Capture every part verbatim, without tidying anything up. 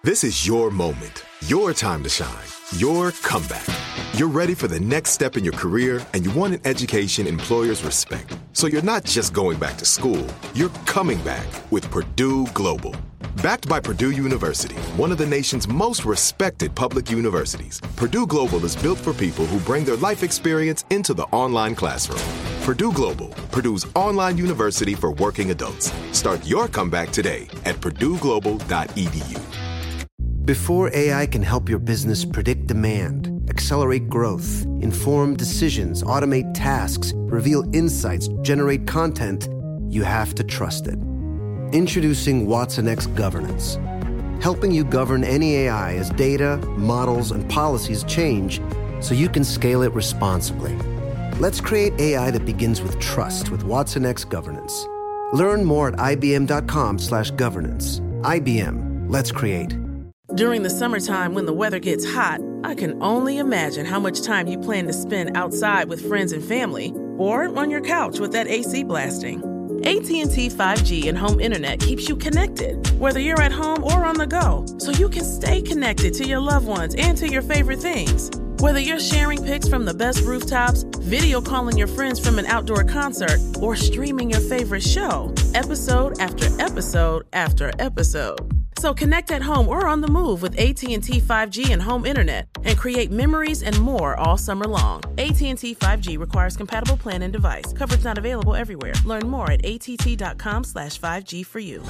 This is your moment, your time to shine, your comeback. You're ready for the next step in your career, and you want an education employers respect. So you're not just going back to school, you're coming back with Purdue Global. Backed by Purdue University, one of the nation's most respected public universities, Purdue Global is built for people who bring their life experience into the online classroom. Purdue Global, Purdue's online university for working adults. Start your comeback today at purdue global dot e d u. Before A I can help your business predict demand, accelerate growth, inform decisions, automate tasks, reveal insights, generate content, you have to trust it. Introducing watsonx Governance, helping you govern any A I as data, models, and policies change so you can scale it responsibly. Let's create A I that begins with trust with watsonx Governance. Learn more at ibm.com slash governance. I B M, let's create. During the summertime when the weather gets hot, I can only imagine how much time you plan to spend outside with friends and family or on your couch with that A C blasting. A T and T five G and home internet keeps you connected, whether you're at home or on the go, so you can stay connected to your loved ones and to your favorite things. Whether you're sharing pics from the best rooftops, video calling your friends from an outdoor concert, or streaming your favorite show, episode after episode after episode. So connect at home or on the move with A T and T five G and home internet and create memories and more all summer long. A T and T five G requires compatible plan and device. Coverage not available everywhere. Learn more at att.com slash 5G for you.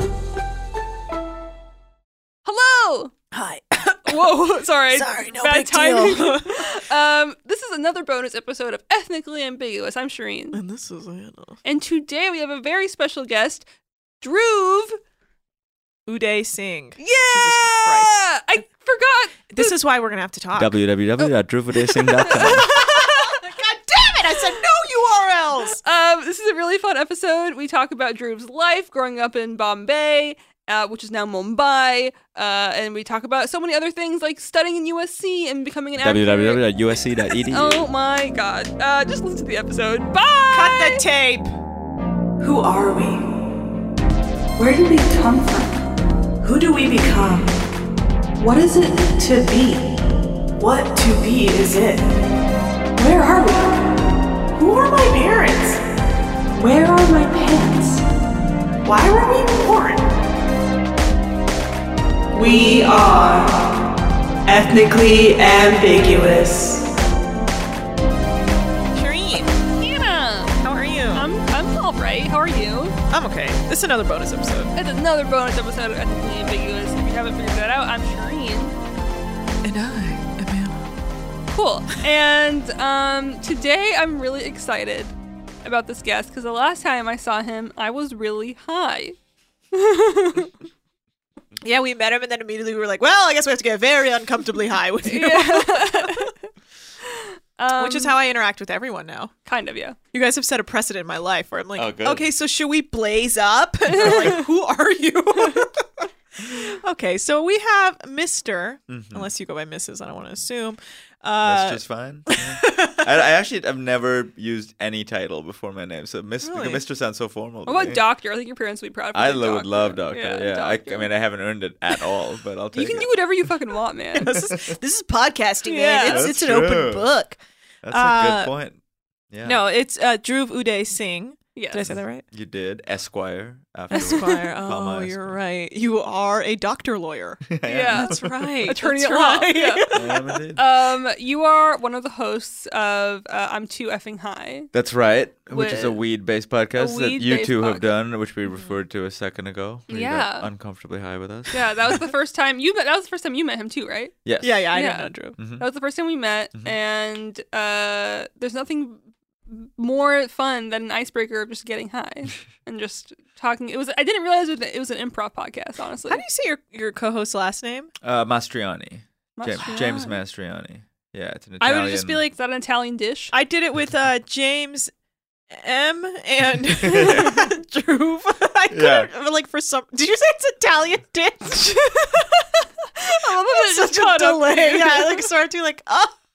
Hello! Hi. Whoa, sorry. Sorry, no Bad big timing. deal. um, this is another bonus episode of Ethnically Ambiguous. I'm Shireen. And this is Anna. And today we have a very special guest, Dhruv Uday Singh. Yeah! Jesus Christ. I forgot. This is why we're going to have to talk. w w w dot dhruv uday singh dot com. God damn it! I said no U R Ls! Um, this is a really fun episode. We talk about Dhruv's life growing up in Bombay, uh, which is now Mumbai, uh, and we talk about so many other things like studying in U S C and becoming an actor. w w w dot u s c dot e d u. Oh my god. Uh, just listen to the episode. Bye! Cut the tape! Who are we? Where did we come from? Who do we become? What is it to be? What to be is it? Where are we? Who are my parents? Where are my pants? Why were we born? We are ethnically ambiguous. Shireen, Anna! how are you? I'm, I'm alright. How are you? I'm okay. This is another bonus episode. It's another bonus episode of Ethnically Ambiguous. If you haven't figured that out, I'm Shireen. And I am Anna. Cool. And um, today I'm really excited about this guest because the last time I saw him, I was really high. Yeah, we met him and then immediately we were like, well, I guess we have to get very uncomfortably high with you. Yeah. um, Which is how I interact with everyone now. Kind of, yeah. You guys have set a precedent in my life where I'm like, Oh, good. okay, so should we blaze up? And they're like, who are you? Okay, so we have Mister Mhm. Unless you go by Missus, I don't want to assume. Uh, That's just fine. Yeah. I, I actually have never used any title before my name, so Mister Really? Mister sounds so formal. What to about me. doctor? I think your parents would be proud of you. I saying lo- would doctor. love doctor. Yeah, I, doctor. I mean, I haven't earned it at all, but I'll take You can it. do whatever you fucking want, man. this, is, this is podcasting, man. Yeah. It's, That's it's an true. open book. That's Uh, a good point. Yeah. No, it's uh, Dhruv Uday Singh. Yes. Did I say that right? You did. Esquire. Afterwards. Esquire. Comma Oh, you're Esquire. right. You are a doctor lawyer. I am. Yeah. That's right. Attorney That's at law. right. Yeah. I am indeed. Um, you are one of the hosts of uh, I'm Too Effing High. That's right, which is a With- weed-based podcast that you weed-based two have podcast. done, which we referred to a second ago. where you got Yeah. uncomfortably high with us. Yeah, that was the first time you met. That was the first time you met him too, right? Yes. Yeah, yeah, I Yeah. didn't know Dhruv. Mhm. That was the first time we met, Mhm. and uh, there's nothing more fun than an icebreaker of just getting high and just talking. It was. I didn't realize it was, it was an improv podcast. Honestly, How do you say your, your co-host's last name? Uh, Mastriani. James, Mastriani. James Mastriani. Yeah, it's an I Italian. would just be like, Is that an Italian dish? I did it with uh, James M and Dhruv. I Yeah. couldn't, like for some. Did you say it's Italian dish? I love that it Such just a caught up to delay. you. Yeah, I like started to like, oh.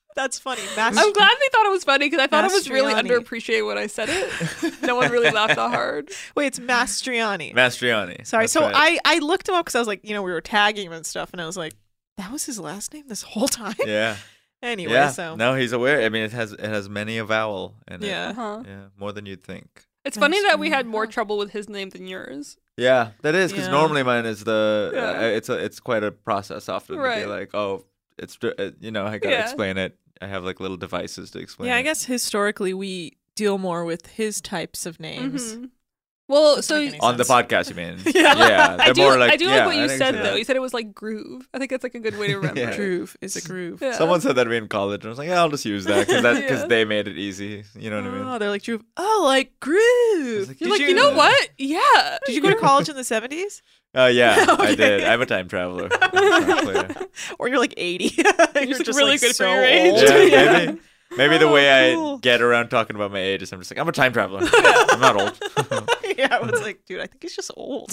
That's funny. Mas- I'm glad they thought it was funny because I thought it was really Mastriani. underappreciated when I said it. No one really laughed that hard. Wait, it's Mastriani. Mastriani. Sorry. That's so right. I, I looked him up because I was like, you know, we were tagging him and stuff, and I was like, that was his last name this whole time? Yeah. Anyway, yeah. so. No, he's aware. I mean, it has it has many a vowel in Yeah. it. Uh-huh. Yeah, more than you'd think. It's funny that we Mastriani. had more trouble with his name than yours. Yeah, that is because Yeah. normally mine is the. Yeah. Uh, it's a it's quite a process often to Right. be like, oh, it's uh, you know I gotta Yeah. explain it. I have like little devices to explain. Yeah, I it. guess historically we deal more with his types of names. Mhm. Well, Doesn't so make any on the sense. podcast, you mean? Yeah. yeah. I They're do, more like, I do yeah, like what you I can said see though. that. You said it was like groove. I think that's like a good way to remember. Yeah. it. Groove is a groove. Yeah. Someone said that to me in college, and I was like, yeah, I'll just use that because that because Yeah. they made it easy. You know what I mean? Oh, they're like groove. Oh, like groove. like, You're Did like, you, you- know what? Yeah. Did you go to college in the seventies? Oh yeah, I Okay. did. I'm a time traveler. Exactly. Or you're like eighty. You're you're just really like, good for so your age. old. Yeah, maybe. Maybe the Oh, way cool. I get around talking about my age is I'm just like, I'm a time traveler. I'm not old. Yeah, I was like, dude, I think he's just old.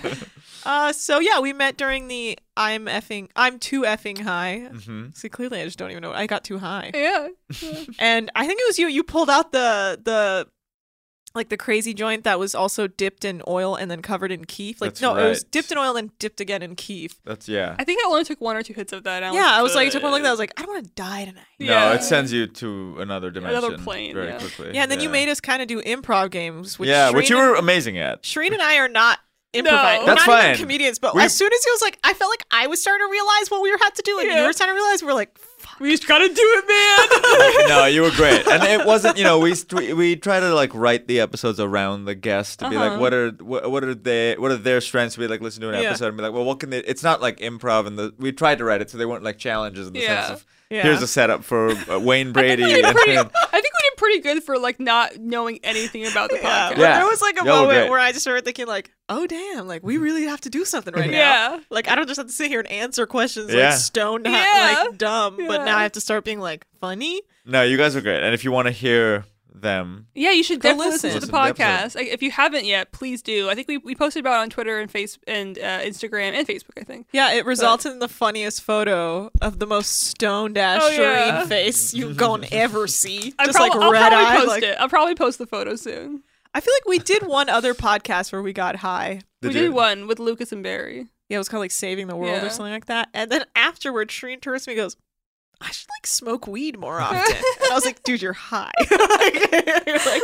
uh, so yeah, we met during the I'm effing, I'm too effing high. hmm See, clearly I just don't even know. I got too high, Yeah. and I think it was you. You pulled out the the like the crazy joint that was also dipped in oil and then covered in keef. Like That's no, it was right. dipped in oil and then dipped again in keef. That's yeah. I think I only took one or two hits of that. and Yeah, I was like, I took good. one look at that. I was like, I don't want to die tonight. No, Yeah. it sends you to another dimension. Another plane, very yeah. quickly. Yeah, and then you made us kind of do improv games. Which yeah, which you Shreen and- were amazing at. Shreen and I are not improvising. That's not fine. even comedians. But We- as soon as he was like, I felt like I was starting to realize what we were had to do, and Yeah. you were starting to realize we were like, fuck. We just gotta do it, man. No, you were great, and it wasn't. You know, we we, we try to like write the episodes around the guests to be Uh-huh. like, what are what, what are they what are their strengths? We like listen to an Yeah. episode and be like, well, what can they? It's not like improv, and the we tried to write it so they weren't like challenges in the Yeah. sense of Yeah. here's a setup for uh, Wayne Brady. I think, we did and pretty, then- I think we did pretty good for like not knowing anything about the Yeah, podcast. but Yeah. there was like a Y'all were moment great. where I just started thinking like, oh damn, like we really have to do something right now. Yeah. Like I don't just have to sit here and answer questions Yeah. like stone Yeah. like dumb, but Yeah. now I have to start being like funny. No, you guys were great, and if you want to hear them, Yeah, you should Go definitely listen, listen. to the Listen to the podcast. Like, if you haven't yet, please do. I think we, we posted about it on Twitter and face and uh, Instagram and Facebook. I think. Yeah, it resulted in the funniest photo of the most stoned ass Oh, Shireen yeah. face you gonna ever see. I Just prob- like I'll red probably eye. post Like, it. I'll probably post the photo soon. I feel like we did one other podcast where we got high. we Did did you? one with Lucas and Barry. Yeah, it was called like Saving the World Yeah. or something like that. And then afterward, Shreen turns to me and goes, I should like smoke weed more often. And I was like, dude, you're high. You're like,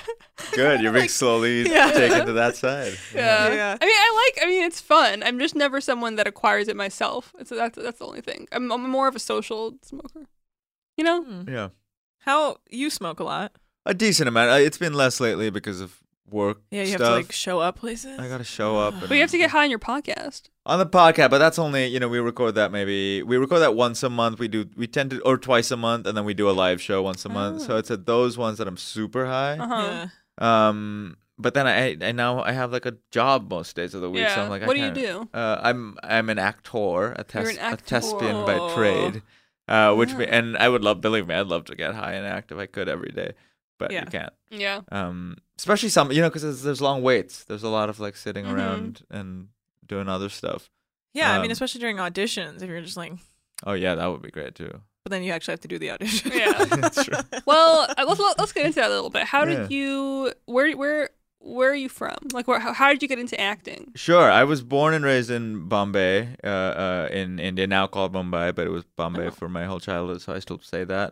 good. You're being slowly Yeah. taken to that side. Yeah. Yeah. I mean, I like. I mean, it's fun. I'm just never someone that acquires it myself. It's that's that's the only thing. I'm, I'm more of a social smoker. You know. Hmm. Yeah, How you smoke a lot? a decent amount. Uh, It's been less lately because of work. Yeah, you have stuff. to like show up places. I gotta show up. But you have to get high on your podcast. on the podcast, but that's only you know we record that maybe we record that once a month. We do we tend to or twice a month, and then we do a live show once a month. So it's at those ones that I'm super high. Uh huh. Yeah. Um, but then I I now I have like a job most days of the week. Yeah. So I'm like, I what do you can't- do? Uh, I'm I'm an actor, a, tes- You're an a thespian by actor. trade. Uh, which me, Ah. and I would love, believe me, I'd love to get high and act if I could every day, but Yeah. you can't. Yeah. Um, especially some, you know, because there's, there's long waits. There's a lot of like sitting Mhm. around and doing other stuff. Yeah, I mean, Um, especially during auditions, if you're just like, Oh yeah, that would be great too. but then you actually have to do the audition. Yeah. That's true. Well, uh, let's let's get into that a little bit. How Yeah. did you? Where where where are you from? Like, where? How, how did you get into acting? Sure. I was born and raised in Bombay, uh, uh, in India, now called Mumbai, but it was Bombay Oh. for my whole childhood, so I still say that.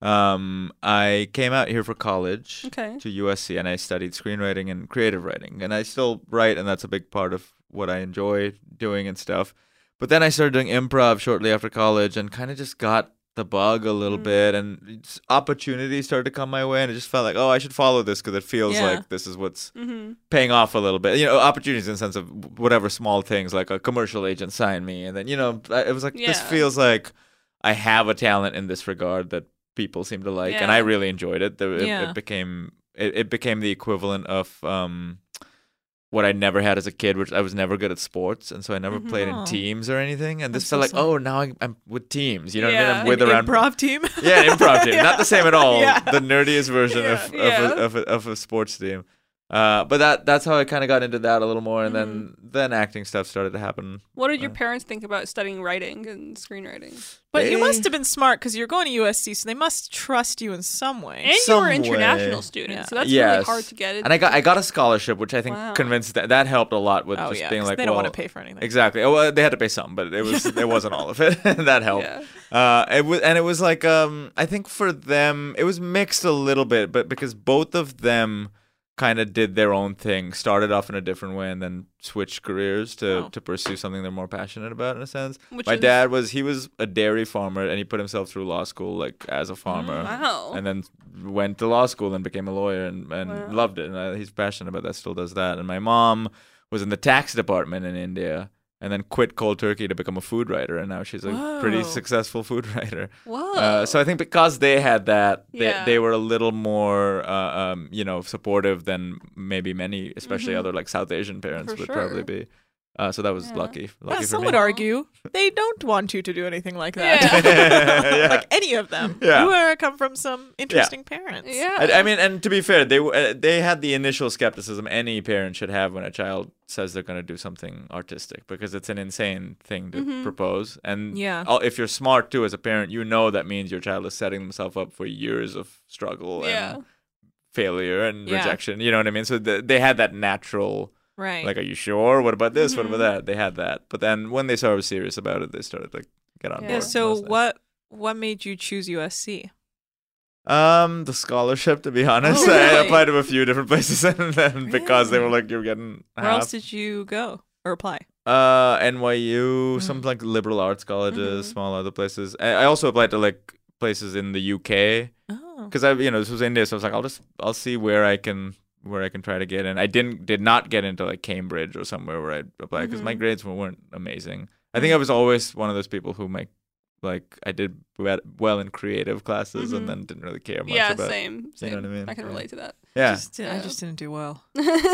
Um, I came out here for college Okay. to U S C, and I studied screenwriting and creative writing, and I still write, and that's a big part of what I enjoy doing and stuff. But then I started doing improv shortly after college, and kind of just got the bug a little Mm. bit, and it's- opportunities started to come my way, and it just felt like, oh, I should follow this because it feels Yeah. like this is what's Mm-hmm. paying off a little bit. You know, opportunities in the sense of whatever small things, like a commercial agent signed me, and then you know, I- it was like this Yeah. feels like I have a talent in this regard that people seem to like, and Yeah. I really enjoyed it. The, it, Yeah. it became it, it became the equivalent of um, what I never had as a kid, which I was never good at sports, and so I never Mhm. played in Oh. teams or anything. And this That's felt so like, sad. oh, now I, I'm with teams. You know what I mean? Yeah. I'm with An around improv team. yeah, an improv team. Not the same at all. Yeah. The nerdiest version of, Yeah. of, a, of, a, of a sports team. Uh, but that that's how I kind of got into that a little more, and Mm-hmm. then then acting stuff started to happen. What did your parents think about studying writing and screenwriting? But you They- must have been smart because you're going to U S C, so they must trust you in some way. And you Some were an international way. student, Yeah. so that's really Yes. hard to get. It. And I got I got a scholarship, which I think Wow. convinced that that helped a lot with Oh, just yeah, being 'cause like, they don't well, want to pay for anything. Exactly. Oh, well, they had to pay some, but it was it wasn't all of it. That helped. Yeah. Uh, it was and it was like um I think for them it was mixed a little bit, but because both of them kind of did their own thing, started off in a different way, and then switched careers to Oh. to pursue something they're more passionate about in a sense. Which My is- dad was he was a dairy farmer, and he put himself through law school like as a farmer. Wow. And then went to law school and became a lawyer and, and Wow. loved it. And uh, he's passionate about that, still does that. And my mom was in the tax department in India and then quit cold turkey to become a food writer. And now she's a pretty Whoa. successful food writer. Whoa. Uh, so I think because they had that, they, Yeah. they were a little more, uh, um, you know, supportive than maybe many, especially other like South Asian parents Mm-hmm. For would probably sure. be. Uh, so that was Yeah. lucky. Yeah, Lucky for some me. would argue they don't want you to do anything like that. Yeah. Yeah. Like any of them. Yeah. You are come from some interesting parents. yeah. I, I mean, and to be fair, they w- uh, they had the initial skepticism any parent should have when a child says they're going to do something artistic, because it's an insane thing to Mm-hmm. propose. And Yeah. uh, if you're smart too as a parent, you know that means your child is setting themselves up for years of struggle Yeah. and failure and Yeah. rejection. You know what I mean? So th- they had that natural. Right. Like, are you sure? What about this? What Mm-hmm. about that? They had that, but then when they saw I was serious about it, they started to get on Yeah. yeah, board. so That was nice. what what made you choose U S C? Um, the scholarship. To be honest, Oh, I really? applied to a few different places, and then because they were like, "You're getting Where half." else did you go or apply? Uh, N Y U, Mm. some like liberal arts colleges, Mhm. small other places. I, I also applied to like places in the U K Oh. because I, you know, this was India, so I was like, I'll just, I'll see where I can, where I can try to get in. I didn't, did not get into like Cambridge or somewhere where I applied because my Mhm. grades weren't amazing. I think I was always one of those people who make, like, I did we- well in creative classes Mhm. and then didn't really care much yeah, about. same, same. You know what I mean? I can Yeah. relate to that. Yeah. Just, I Yeah. just didn't do well.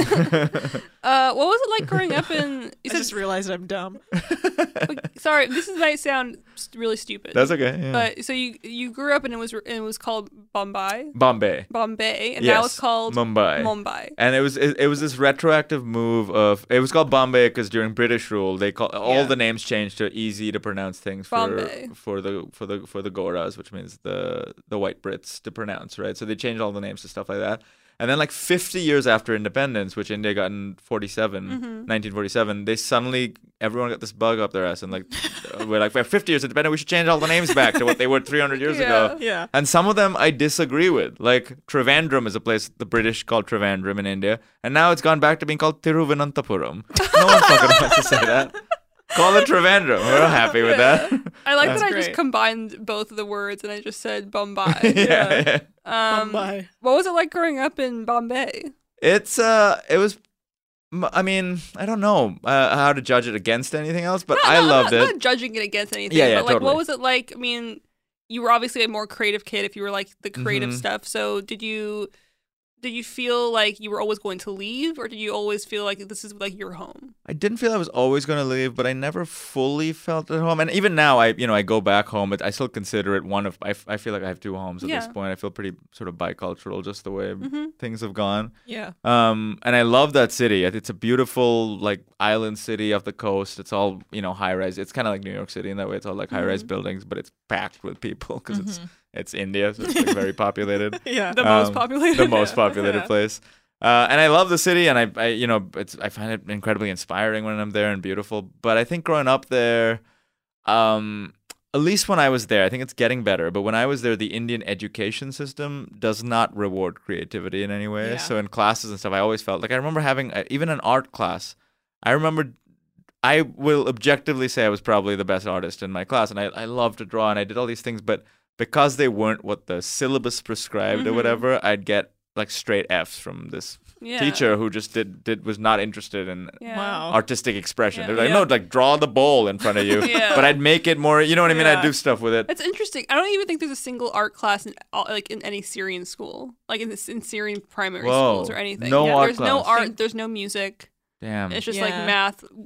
uh, what was it like growing up in? You I said, just realized I'm dumb. like, sorry, this is, might sound s- really stupid. That's okay. Yeah. But so you you grew up and it was and it was called Bombay, Bombay. Bombay, and yes. now it's called Mumbai. Mumbai. And it was it, it was this retroactive move of it was called Bombay because during British rule they call all Yeah. the names changed to easy to pronounce things for Bombay. for the for the for the Goras, which means the the white Brits to pronounce, right? So they changed all the names to stuff like that. And then like fifty years after independence, which India got in forty-seven, Mm-hmm. nineteen forty-seven, they suddenly everyone got this bug up their ass and like we're like, we're fifty years independent, we should change all the names back to what they were three hundred years Yeah. ago. Yeah. And some of them I disagree with. Like Trivandrum is a place the British called Trivandrum in India, and now it's gone back to being called Tiruvananthapuram. No one fucking wants to say that. Call it Trivandrum. We're happy with that. I like That's that I just great. combined both of the words and I just said Bombay. yeah, yeah. Um, Bombay. What was it like growing up in Bombay? It's uh, it was. m- I mean, I don't know uh, how to judge it against anything else, but No, I no, loved I'm not, it. Not judging it against anything. Yeah, yeah, but like, totally. what was it like? I mean, you were obviously a more creative kid if you were like the creative Mhm. stuff. So did you did you feel like you were always going to leave, or did you always feel like this is like your home? I didn't feel I was always going to leave, but I never fully felt at home. And even now, I you know I go back home, but I still consider it one of. I, f- I feel like I have two homes at this Yeah. point. I feel pretty sort of bicultural, just the way Mhm. things have gone. Yeah. Um, and I love that city. It- It's a beautiful like island city off the coast. It's all you know high rise. It's kind of like New York City in that way. It's all like high rise Mhm. buildings, but it's packed with people because it's it's India, so it's like very populated. Yeah. The most Um, populated. the most populated Yeah. place. Uh, and I love the city, and I, I, you know, it's I find it incredibly inspiring when I'm there and beautiful. But I think growing up there, um, at least when I was there, I think it's getting better. But when I was there, the Indian education system does not reward creativity in any way. Yeah. So in classes and stuff, I always felt like I remember having uh, even an art class. I remember. I will objectively say I was probably the best artist in my class, and I, I love to draw, and I did all these things, but because they weren't what the syllabus prescribed or Mhm. whatever, I'd get like straight F's from this yeah. teacher who just did, did was not interested in Yeah. Wow. artistic expression. Yeah. They're like, Yeah. no, like draw the bowl in front of you, Yeah. but I'd make it more. You know what I mean? Yeah. I'd do stuff with it. That's interesting. I don't even think there's a single art class in all- like in any Syrian school, like in this in Syrian primary Whoa. schools or anything. No yeah, art there's no class. art. There's no music. Damn. It's just like Yeah. math,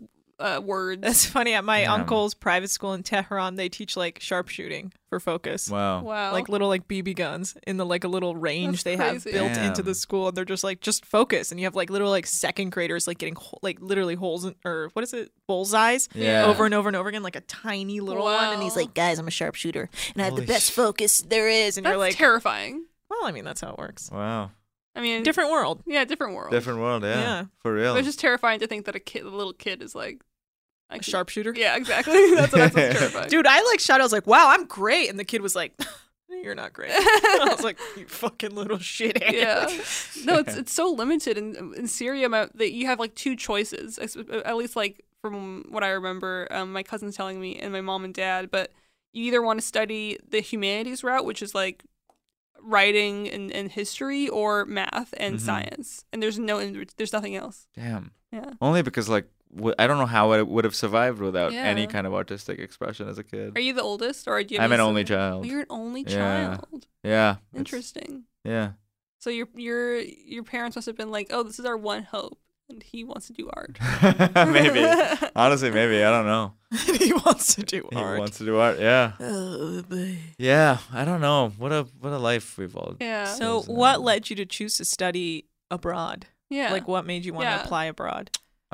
uh, words. That's funny. At my Yeah. uncle's private school in Tehran, they teach like sharpshooting for focus. Wow. Wow. Like little like B B guns in the like a little range That's they have crazy. built into Damn. the school, and they're just like just focus, and you have like little like second graders like getting ho- like literally holes in, or what is it, bullseyes Yeah. over and over and over again, like a tiny little one, and he's Wow. like, guys, I'm a sharpshooter and I have Holy the best sh- focus there is, and That's you're like, terrifying. well, I mean that's how it works. Wow. I mean, Different world. Yeah, different world. Different world. Yeah. Yeah. For real. But it's just terrifying to think that a kid, a little kid, is like I A could- sharpshooter. Yeah, exactly. That's what that's terrifying. Dude, I like shot. I was like, wow, I'm great, and the kid was like, you're not great. I was like, you fucking little shithead. Yeah. No, it's it's so limited in in Syria my- that you have like two choices. I s- At least like from what I remember, um, my cousins telling me and my mom and dad. But you either want to study the humanities route, which is like writing and, and history, or math and Mhm. science. And there's no in- there's nothing else. Damn. Yeah. Only because like w- I don't know how I would have survived without any Yeah. kind of artistic expression as a kid. Are you the oldest, or do you? Have I'm an any only siblings? child. Oh, you're an only Yeah. child. Yeah. it's- Interesting. Yeah. So your your your parents must have been like, oh, this is our one hope, and he wants to do art. Maybe. Honestly, maybe. I don't know. He wants to do He art. wants to do art. Yeah. Oh, boy. Yeah. I don't know. What a what a life we've all. Yeah. So, Isn't what it? led you to choose to study abroad? yeah. Like, what made you want Yeah. to apply abroad?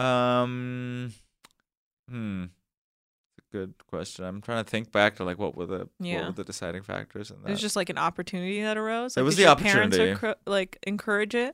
Um. Hmm. It's a good question. I'm trying to think back to like what were the Yeah. what were the deciding factors in It that. was just like an opportunity that arose. It Like, was did the your parents opportunity. accru- like encourage it.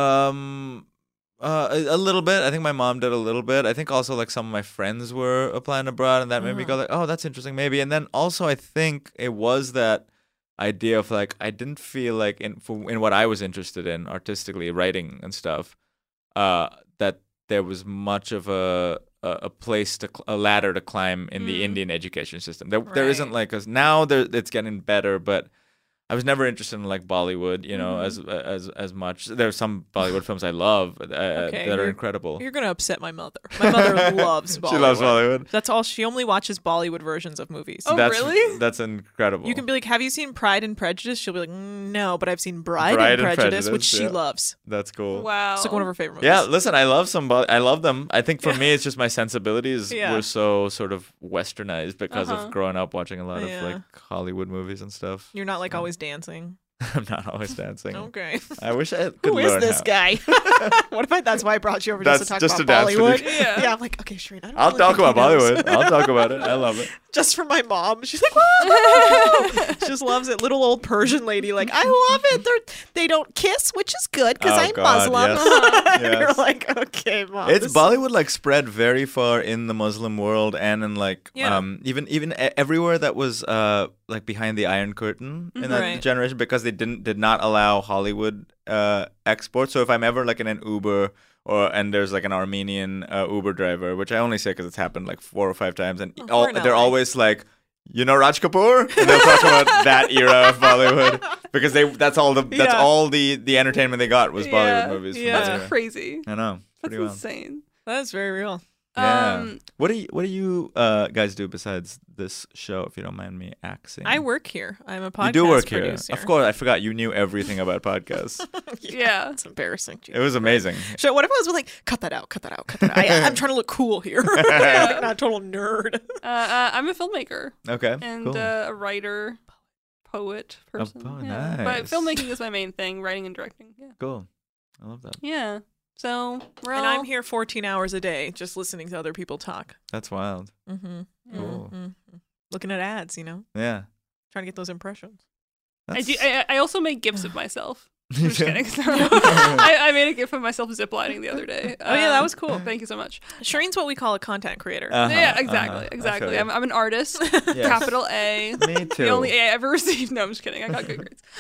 Um, uh, a, a little bit. I think my mom did a little bit. I think also like some of my friends were applying abroad, and that made me go like, oh, that's interesting, maybe. And then also I think it was that idea of like I didn't feel like in for, in what I was interested in artistically, writing and stuff, uh, that there was much of a a, a place to cl- a ladder to climb in the Mm. Indian education system. There there isn't Right. like a, now there it's getting better, but I was never interested in like Bollywood, you know, Mhm. as as as much. There are some Bollywood films I love uh, Okay, that are you're- incredible. You're gonna upset my mother. My mother loves Bollywood. She loves Bollywood. That's all. She only watches Bollywood versions of movies. Oh, that's, really? That's incredible. You can be like, "Have you seen Pride and Prejudice?" She'll be like, "Mm, "No, but I've seen Bride, Bride and, and Prejudice, which Prejudice, she yeah. loves. That's cool. Wow. It's like one of her favorite movies." Yeah, listen, I love some. Bo- I love them. I think for me, it's just my sensibilities Yeah. were so sort of westernized because Uh-huh. of growing up watching a lot Yeah. of like Hollywood movies and stuff. You're not like always dancing. I'm not always dancing. Okay. I wish I could Who is learn this how. guy? What if I, that's why I brought you over That's just to talk just about to dance with Bollywood? you. Yeah. Yeah, I'm like, okay, Shereen, I don't I'll really talk think about he knows. Bollywood. I'll talk about it. I love it. Just for my mom. She's like, whoa! She just loves it. Little old Persian lady, like, I love it. They're, they don't kiss, which is good because Oh, I'm God, Muslim. yes. And You're Yes. like, okay, mom. It's this- Bollywood like spread very far in the Muslim world and in like Yeah. um even even e- everywhere that was uh like behind the Iron Curtain in that Right. generation because they didn't did not allow Hollywood uh export. So if I'm ever like in an Uber or and there's like an Armenian uh, Uber driver, which I only say because it's happened like four or five times, and Oh, all, we're in they're L A. always like. You know Raj Kapoor? And they'll talk about that era of Bollywood because they that's all the that's Yeah. all the the entertainment they got was Bollywood Yeah. movies. from Yeah. that That's era. crazy. I know. That's Pretty wild. insane. That's very real. Yeah. Um, what do you What do you uh, guys do besides this show? If you don't mind me asking, I work here. I'm a podcast You do work producer. here, of course. I forgot you knew everything about podcasts. Yeah. It's embarrassing. It was amazing. So what if I was like, cut that out, cut that out, cut that out. I, I'm trying to look cool here. Like, not a total nerd. Uh, uh, I'm a filmmaker Okay, and cool. uh, a writer, poet, person. oh, yeah. But nice. filmmaking is my main thing. Writing and directing. Yeah. Cool. I love that. Yeah. So we're And all- I'm here fourteen hours a day just listening to other people talk. That's wild. Mm-hmm. Cool. Mm-hmm. Looking at ads, you know, Yeah. trying to get those impressions. I do. That's- I, I also make gifts of myself. I'm You just do? kidding. I, I made a gift of myself ziplining the other day. Oh, yeah, that Um, was cool. Thank you so much. Shireen's what we call a content creator. Uh-huh, yeah, uh-huh. exactly, I feel exactly. you. I'm, I'm an artist. Yes. Capital A. Me too. The only A I ever received. No, I'm just kidding. I got good grades.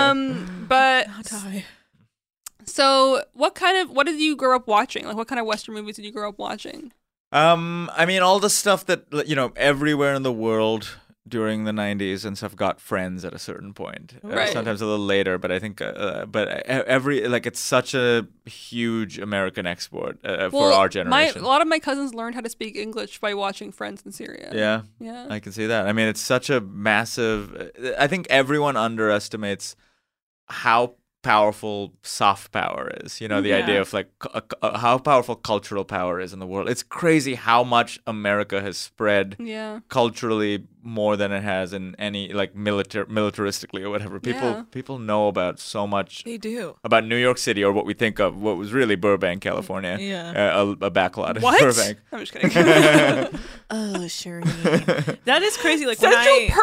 Um, but Die. so what kind of what did you grow up watching? Like, what kind of Western movies did you grow up watching? Um, I mean, all the stuff that you know, everywhere in the world during the nineties and stuff got Friends at a certain point. Uh, Right. sometimes a little later, but I think, uh, but e- every like it's such a huge American export uh, for our My, generation. a lot of my cousins learned how to speak English by watching Friends in Syria. yeah, Yeah. I can see that. I mean, it's such a massive. I think everyone underestimates how powerful soft power is. You know, the Yeah. idea of like cu- uh, how powerful cultural power is in the world. It's crazy how much America has spread Yeah. culturally more than it has in any like militar militaristically or whatever. People Yeah. people know about so much They do. about New York City, or what we think of what was really Burbank, California. Yeah. Uh, a, a backlot in What? Burbank. I'm just kidding. Oh, sure. That is crazy. Like when Central I,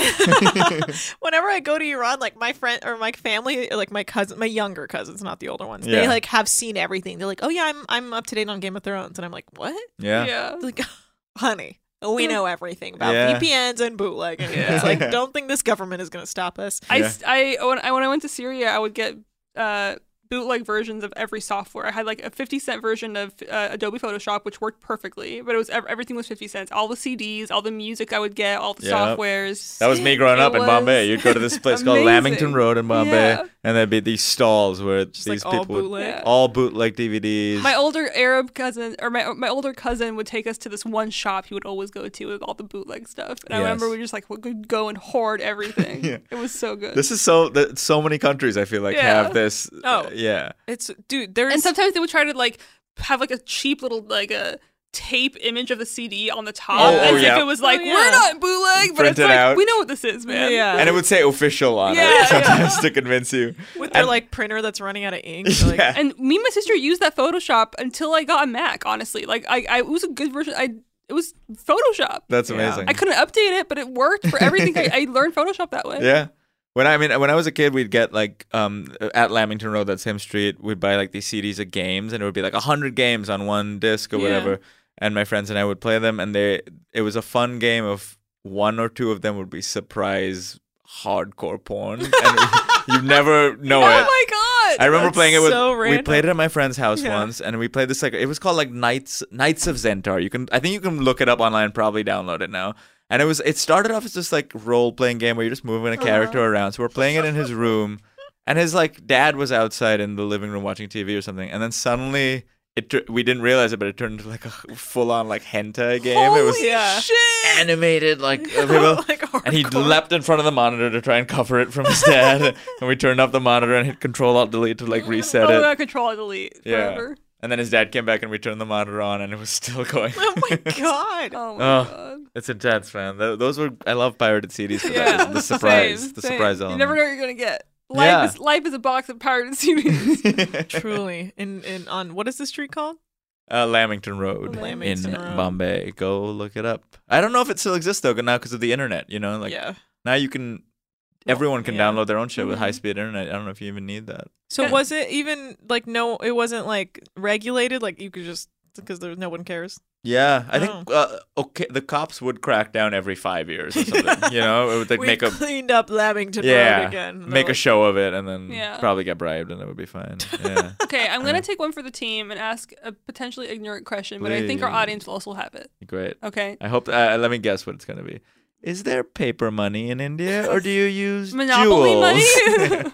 Perk? whenever I go to Iran, like my friend or my family, or like my cousin, my younger cousins, not the older ones, they Yeah. like have seen everything. They're like, "Oh yeah, I'm I'm up to date on Game of Thrones," and I'm like, "What?" Yeah. Yeah. They're like, honey, we know everything about Yeah. V P Ns and bootlegging. Yeah. It's like, don't think this government is gonna stop us. I, Yeah. s- I when I when I went to Syria, I would get uh, bootleg versions of every software. I had like a fifty cent version of uh, Adobe Photoshop, which worked perfectly, but it was ev- everything was fifty cents. All the C Ds, all the music I would get, all the Yeah. softwares. That was me growing It up in Bombay. was You'd go to this place called amazing. Lamington Road in Bombay, Yeah. and there'd be these stalls where Just these like all people would bootleg. Yeah. all bootleg D V Ds. My older Arab cousin, or my my older cousin, would take us to this one shop he would always go to with all the bootleg stuff. And I remember Yes. we just like would go and hoard everything. Yeah. It was so good. This is so that so many countries I feel like Yeah. have this. Oh. uh, yeah. It's dude. There's and sometimes they would try to like have like a cheap little like a tape image of the C D on the top, Oh, as oh, if yeah. it was like Oh, yeah. we're not bootleg, but Print it's it like out. we know what this is, man. Yeah. And it would say official on Yeah, it sometimes to convince you. with their and- like printer that's running out of ink. They're like, Yeah. And me and my sister used that Photoshop until I got a Mac. Honestly, like I, I it was a good version. I it was Photoshop. That's Yeah. amazing. I couldn't update it, but it worked for everything. I, I learned Photoshop that way. Yeah. When I, I mean when I was a kid, we'd get like um at Lamington Road, that same street, we'd buy like these C Ds of games, and it would be like a hundred games on one disc or Yeah. whatever. And my friends and I would play them, and they it was a fun game of one or two of them would be surprise hardcore porn, and you never know Oh it. my god! I remember That's playing it with. so we random. played it at my friend's house Yeah. once, and we played this like it was called like Knights Knights of Zentar. You can I think you can look it up online, probably download it now. And it was it started off as this like role playing game where you're just moving a character Uh-huh. around. So we're playing it in his room, and his like dad was outside in the living room watching T V or something, and then suddenly. It tur- we didn't realize it, but it turned into like a full on like hentai game. Holy it was Yeah. shit! animated like uh, people. like And he hardcore. leapt in front of the monitor to try and cover it from his dad. And we turned up the monitor and hit Control Alt Delete to like reset oh, it. that Control Delete Yeah. forever. And then his dad came back and we turned the monitor on and it was still going. Oh my god. Oh my Oh, god. it's intense, man. Th- Those were I love pirated C Ds for Yeah, that. The surprise, same, the same. surprise You element. never know what you're gonna get. Life Yeah. is life is a box of pirated C Ds. Truly. In in on what is the street called? Uh, Lamington Road Lamington in Road. Bombay. Go look it up. I don't know if it still exists though, now because of the internet. You know, like yeah. now you can. Everyone can yeah. download their own shit with Mhm. high speed internet. I don't know if you even need that. So Yeah. was it even like no? It wasn't like regulated. Like you could just because there no one cares. Yeah, I Oh. think uh, okay, the cops would crack down every five years or something. You know, it would like we make a cleaned up Lamington yeah, Road again. They're make a like, show of it, and then Yeah. probably get bribed, and it would be fine. Yeah, Okay, I'm Yeah. gonna take one for the team and ask a potentially ignorant question, but I think our Please. audience will also have it. great. Okay. I hope. Uh, let me guess what it's gonna be. Is there paper money in India, or do you use Monopoly jewels? money?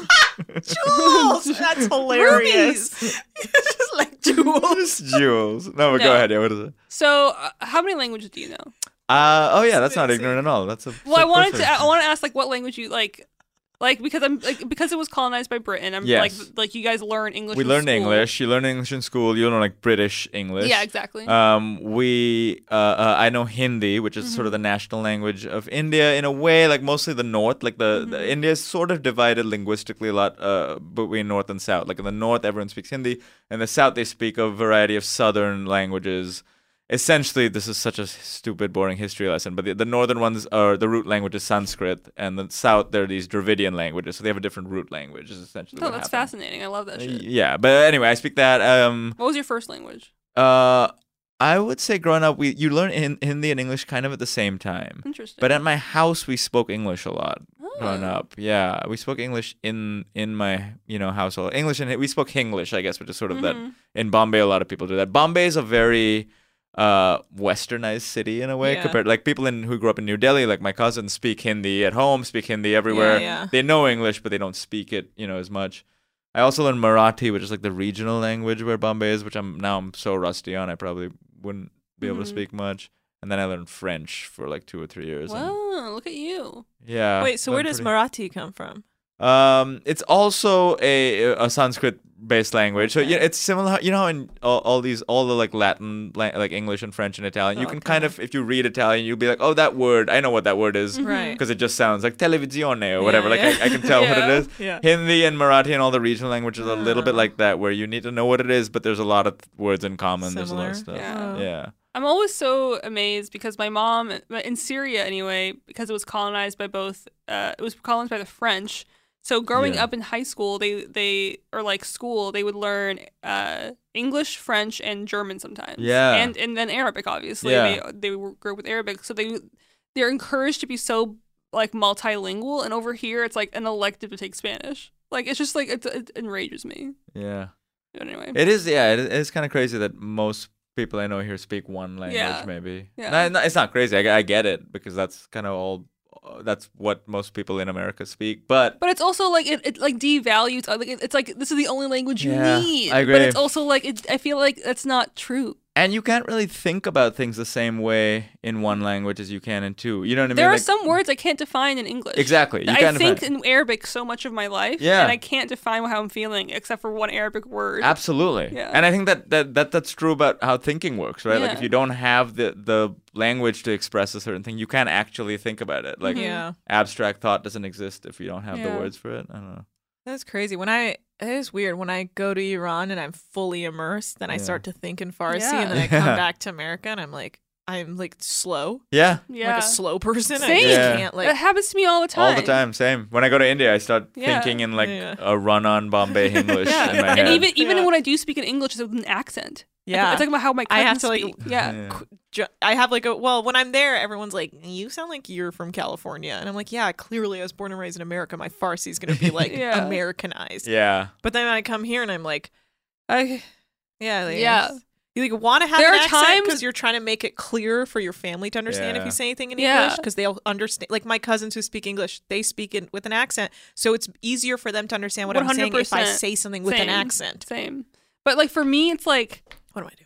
Jewels. That's hilarious. Just like jewels. Just jewels. No, but go No. ahead. Yeah, what is it? So, uh, how many languages do you know? Uh, oh yeah, that's not ignorant at all. That's a. Well, I wanted to. perfect. I want to ask like what language you like, like because I'm like because it was colonized by Britain. I'm Yes. like like you guys learn English. We in learn school. English. You learn English in school. You learn like British English. Yeah, exactly. Um, we, uh, uh, I know Hindi, which is sort of the national language of India in a way, like mostly the north. Like the, the India is sort of divided linguistically a lot uh, between north and south. Like in the north, everyone speaks Hindi. In the south, they speak a variety of southern languages. Essentially, this is such a stupid, boring history lesson, but the, the northern ones are the root language is Sanskrit, and the south, they're these Dravidian languages, so they have a different root language. Is essentially oh, what that's happened. fascinating. I love that Uh, shit. Yeah, but anyway, I speak that. Um, What was your first language? uh, I would say growing up, we you learn in, Hindi and English kind of at the same time. Interesting. But at my house, we spoke English a lot growing Oh. up. Yeah, we spoke English in in my you know household. English and we spoke Hinglish, I guess, which is sort of that. Mhm. In Bombay, a lot of people do that. Bombay is a very uh westernized city in a way Yeah. compared like people in who grew up in New Delhi, like my cousins speak Hindi at home, speak Hindi everywhere. yeah. They know English, but they don't speak it, you know, as much. I also learned Marathi, which is like the regional language where Bombay is, which I'm now I'm so rusty on. I probably wouldn't be able to Mhm. speak much. And then I learned French for like two or three years. and- Wow, look at you. yeah. Wait, so where been does pretty- Marathi come from? Um, it's also a a Sanskrit-based language, so Okay. yeah, it's similar. You know, in all, all these, all the like Latin, la- like English and French and Italian, you can Okay. kind of, if you read Italian, you'll be like, oh, that word, I know what that word is, Right. because it just sounds like televisione or whatever. Yeah, like yeah. I, I can tell what Yeah. it is. Yeah. Hindi and Marathi and all the regional languages are a little bit Oh. like that, where you need to know what it is, but there's a lot of words in common. There's a lot of Similar. stuff. Yeah. Yeah. I'm always so amazed because my mom, in Syria anyway, because it was colonized by both, uh, it was colonized by the French. So growing Yeah. up in high school, they they or like school, they would learn uh, English, French, and German sometimes. Yeah. and and then Arabic, obviously. Yeah. They they were- grew up with Arabic, so they they're encouraged to be so like multilingual. And over here, it's like an elective to take Spanish. Like it's just like it, it enrages me. Yeah. But anyway, It is, yeah, it is kind of crazy that most people I know here speak one language, Yeah. maybe. Yeah. No, no, it's not crazy. I, I get it because that's kind of all, uh, that's what most people in America speak. But, But it's also like it, it like devalues. uh, Like it- it's like this is the only language you Yeah, need. I agree. But it's also like it, I feel like that's not true. and you can't really think about things the same way in one language as you can in two. You know what I mean? There are Like- some words I can't define in English. Exactly. You I can't think define- in Arabic so much of my life, Yeah. and I can't define how I'm feeling except for one Arabic word. Absolutely. Yeah. And I think that, that, that that's true about how thinking works, right? Like Yeah. if you don't have the, the language to express a certain thing, you can't actually think about it. Like Yeah. abstract thought doesn't exist if you don't have the Yeah. words for it. I don't know. That's crazy. When I it is weird when I go to Iran and I'm fully immersed, then I Yeah. start to think in Farsi, Yeah. and then I come Yeah. back to America and I'm like, I'm like slow, Yeah. Yeah, like a slow person. I Same. just Yeah. can't that like. happens to me all the time. All the time, same. When I go to India, I start Yeah. thinking in like Yeah. a run-on Bombay English Yeah. in my And head. even even Yeah. when I do speak in English, it's with an accent. Yeah. it's like about how my I cousins have to, like- speak. Yeah. Yeah. Ju- I have like a well when I'm there, everyone's like, "You sound like you're from California," and I'm like, "Yeah, clearly I was born and raised in America. My Farsi is gonna be like Yeah. Americanized." Yeah. But then I come here and I'm like, I, yeah, like, Yeah. You like want to have There an are accent times- because you're trying to make it clear for your family to understand if Yeah. you say anything in Yeah. English because they'll understand. Like my cousins who speak English, they speak it with an accent, so it's easier for them to understand what I'm saying if I one hundred percent. say something with Same. an accent. Same. But like for me, it's like What am I doing?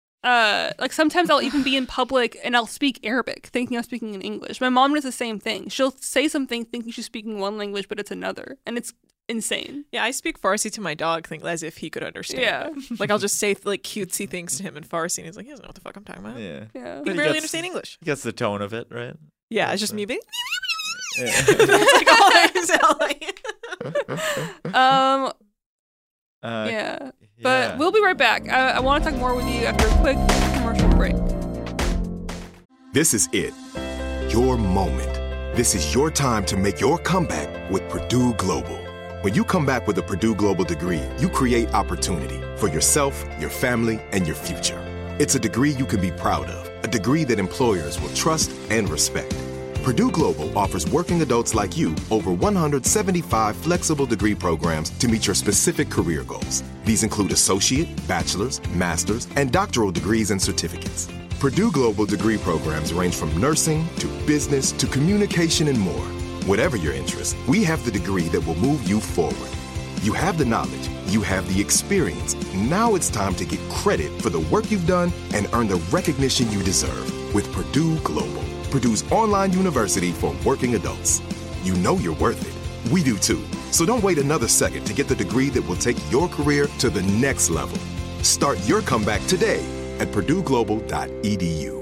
uh like sometimes I'll even be in public and I'll speak Arabic thinking I'm speaking in English. My mom does the same thing. She'll say something thinking she's speaking one language but it's another, and it's insane. Yeah, I speak Farsi to my dog, think as if he could understand. Yeah. it. Like I'll just say like cutesy things to him in Farsi, and he's like, he doesn't know what the fuck I'm talking about. Yeah. Yeah. He But he barely gets- understand English. He gets the tone of it, right? Yeah, That's it's just me right. being. Yeah. That's like all I sound like. Um Uh, yeah. But yeah. we'll be right back. I, I want to talk more with you after a quick commercial break. This is it. Your moment. This is your time to make your comeback with Purdue Global. When you come back with a Purdue Global degree, you create opportunity for yourself, your family, and your future. It's a degree you can be proud of, a degree that employers will trust and respect. Purdue Global offers working adults like you over one hundred seventy-five flexible degree programs to meet your specific career goals. These include associate, bachelor's, master's, and doctoral degrees and certificates. Purdue Global degree programs range from nursing to business to communication and more. Whatever your interest, we have the degree that will move you forward. You have the knowledge, you have the experience. Now it's time to get credit for the work you've done and earn the recognition you deserve with Purdue Global, Purdue's online university for working adults. You know you're worth it. We do too. So don't wait another second to get the degree that will take your career to the next level. Start your comeback today at purdue global dot e d u.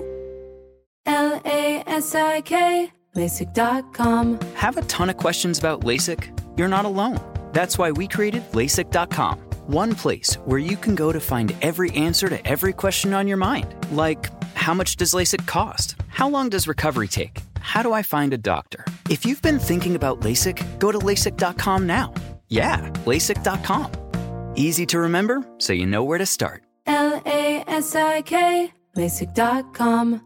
L A S I K, LASIK dot com. Have a ton of questions about LASIK? You're not alone. That's why we created LASIK dot com. One place where you can go to find every answer to every question on your mind. Like, how much does LASIK cost? How long does recovery take? How do I find a doctor? If you've been thinking about LASIK, go to LASIK dot com now. Yeah, LASIK dot com. Easy to remember, so you know where to start. L A S I K, LASIK dot com.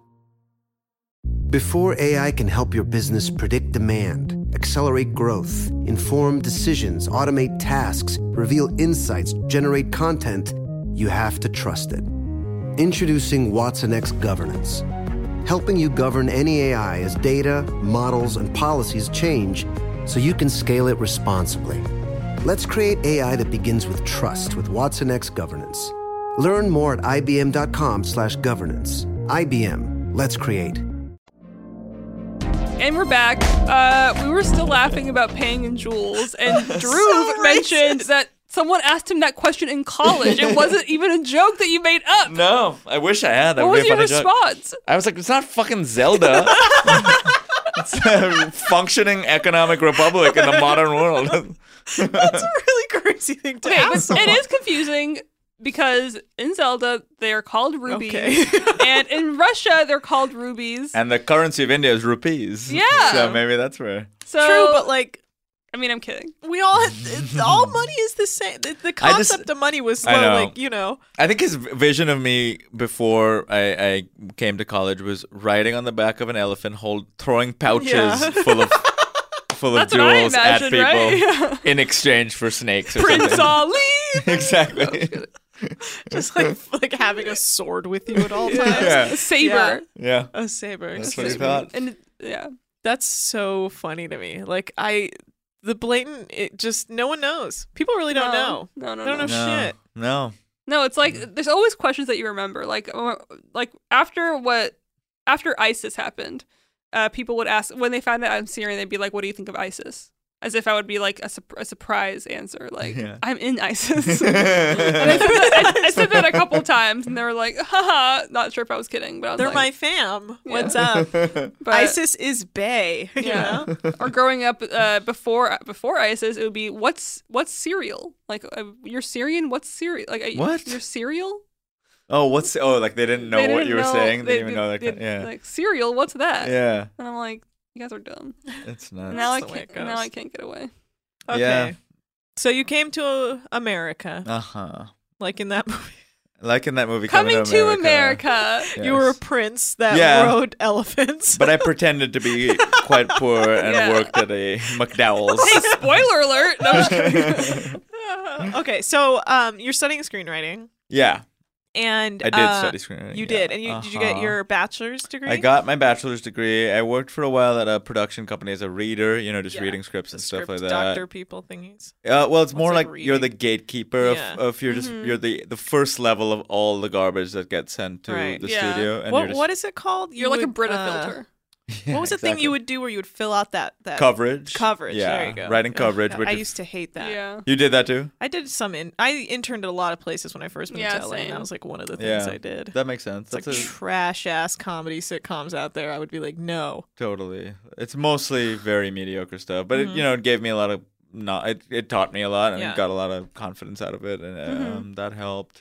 Before A I can help your business predict demand, accelerate growth, inform decisions, automate tasks, reveal insights, generate content, you have to trust it. Introducing Watson X Governance, helping you govern any A I as data, models, and policies change so you can scale it responsibly. Let's create A I that begins with trust with Watson X Governance. Learn more at I B M dot com slash governance. I B M, let's create. And we're back. Uh, we were still laughing about paying in jewels, and Drew So mentioned racist. that someone asked him that question in college. It wasn't even a joke that you made up. No, I wish I had. That What would was be a your funny joke. response? I was like, it's not fucking Zelda. It's a functioning economic republic in the modern world. That's a really crazy thing to Okay, ask but someone. it is confusing because in Zelda they are called rubies, Okay. and in Russia they're called rubies. And the currency of India is rupees. Yeah. So maybe that's where. So, True, but like I mean, I'm kidding. we all have, all money is the same. The, the I just- concept of money was I slow, know. like you know. I think his v- vision of me before I, I came to college was riding on the back of an elephant, hold throwing pouches Yeah. full of full of That's what I jewels at imagined, people right? in exchange for snakes or Prince something. Ali. Exactly. Just like like having a sword with you at all times. Yeah. A saber. Yeah. A saber. That's Excuse what he me. thought. And it- yeah. That's so funny to me. Like I, the blatant, it just no one knows. People really don't know. No, no, They don't no. know No. shit. No. No, it's like there's always questions that you remember. Like, uh, like after what, after ISIS happened, uh, people would ask when they found out I'm Syrian. They'd be like, "What do you think of ISIS?" As if I would be like a, sup- a surprise answer, like Yeah. I'm in ISIS. And I said, that, I, I said that a couple times, and they were like, "Haha." Not sure if I was kidding, but I was They're like, my fam. Yeah. What's up? but, ISIS is bae. You Yeah. know? Or growing up uh, before before ISIS, it would be what's what's cereal? Like uh, you're Syrian. What's cereal? Like uh, What? You're cereal? Oh, what's oh like they didn't know They what didn't you were know- saying. They They, didn't even know that. they- Kind yeah. Like cereal. What's that? yeah. And I'm like, you guys are dumb. It's not. now I the way can't. it goes. Now I can't get away. Okay. Yeah. So you came to uh, America, Uh huh. like in that movie. Like in that movie, Coming to America. Yes. You were a prince that Yeah. rode elephants. But I pretended to be quite poor and Yeah. worked at a McDowell's. Hey, spoiler alert! No, I'm just kidding. okay, so um, you're studying screenwriting, Yeah, and I did uh, study screenwriting. You yeah. did, and you did you get Uh-huh. your bachelor's degree? I got my bachelor's degree. I worked for a while at a production company as a reader, you know, just Yeah, reading scripts the and stuff script like that. doctor people thingies. Uh, well, it's more like like, you're the reading. gatekeeper Yeah. of, of you're just Mhm. you're the the first level of all the garbage that gets sent to Right. the Yeah. studio. And What you're just, what is it called? You're You like a would, Brita uh, filter. Yeah, What was the thing exactly. you would do where you would fill out that that coverage? coverage? Yeah, There you go. writing Ugh, coverage. I which is- used to hate that. Yeah. You did that too. I did some in. I interned at a lot of places when I first moved Yeah, to L A, and same. that was like one of the things Yeah. I did. That makes sense. It's That's like a, trash ass comedy sitcoms out there. I would be like, no. totally. It's mostly very mediocre stuff, but it, Mhm. you know, it gave me a lot of not. It, it taught me a lot, and Yeah. I got a lot of confidence out of it, and Mhm. um, that helped.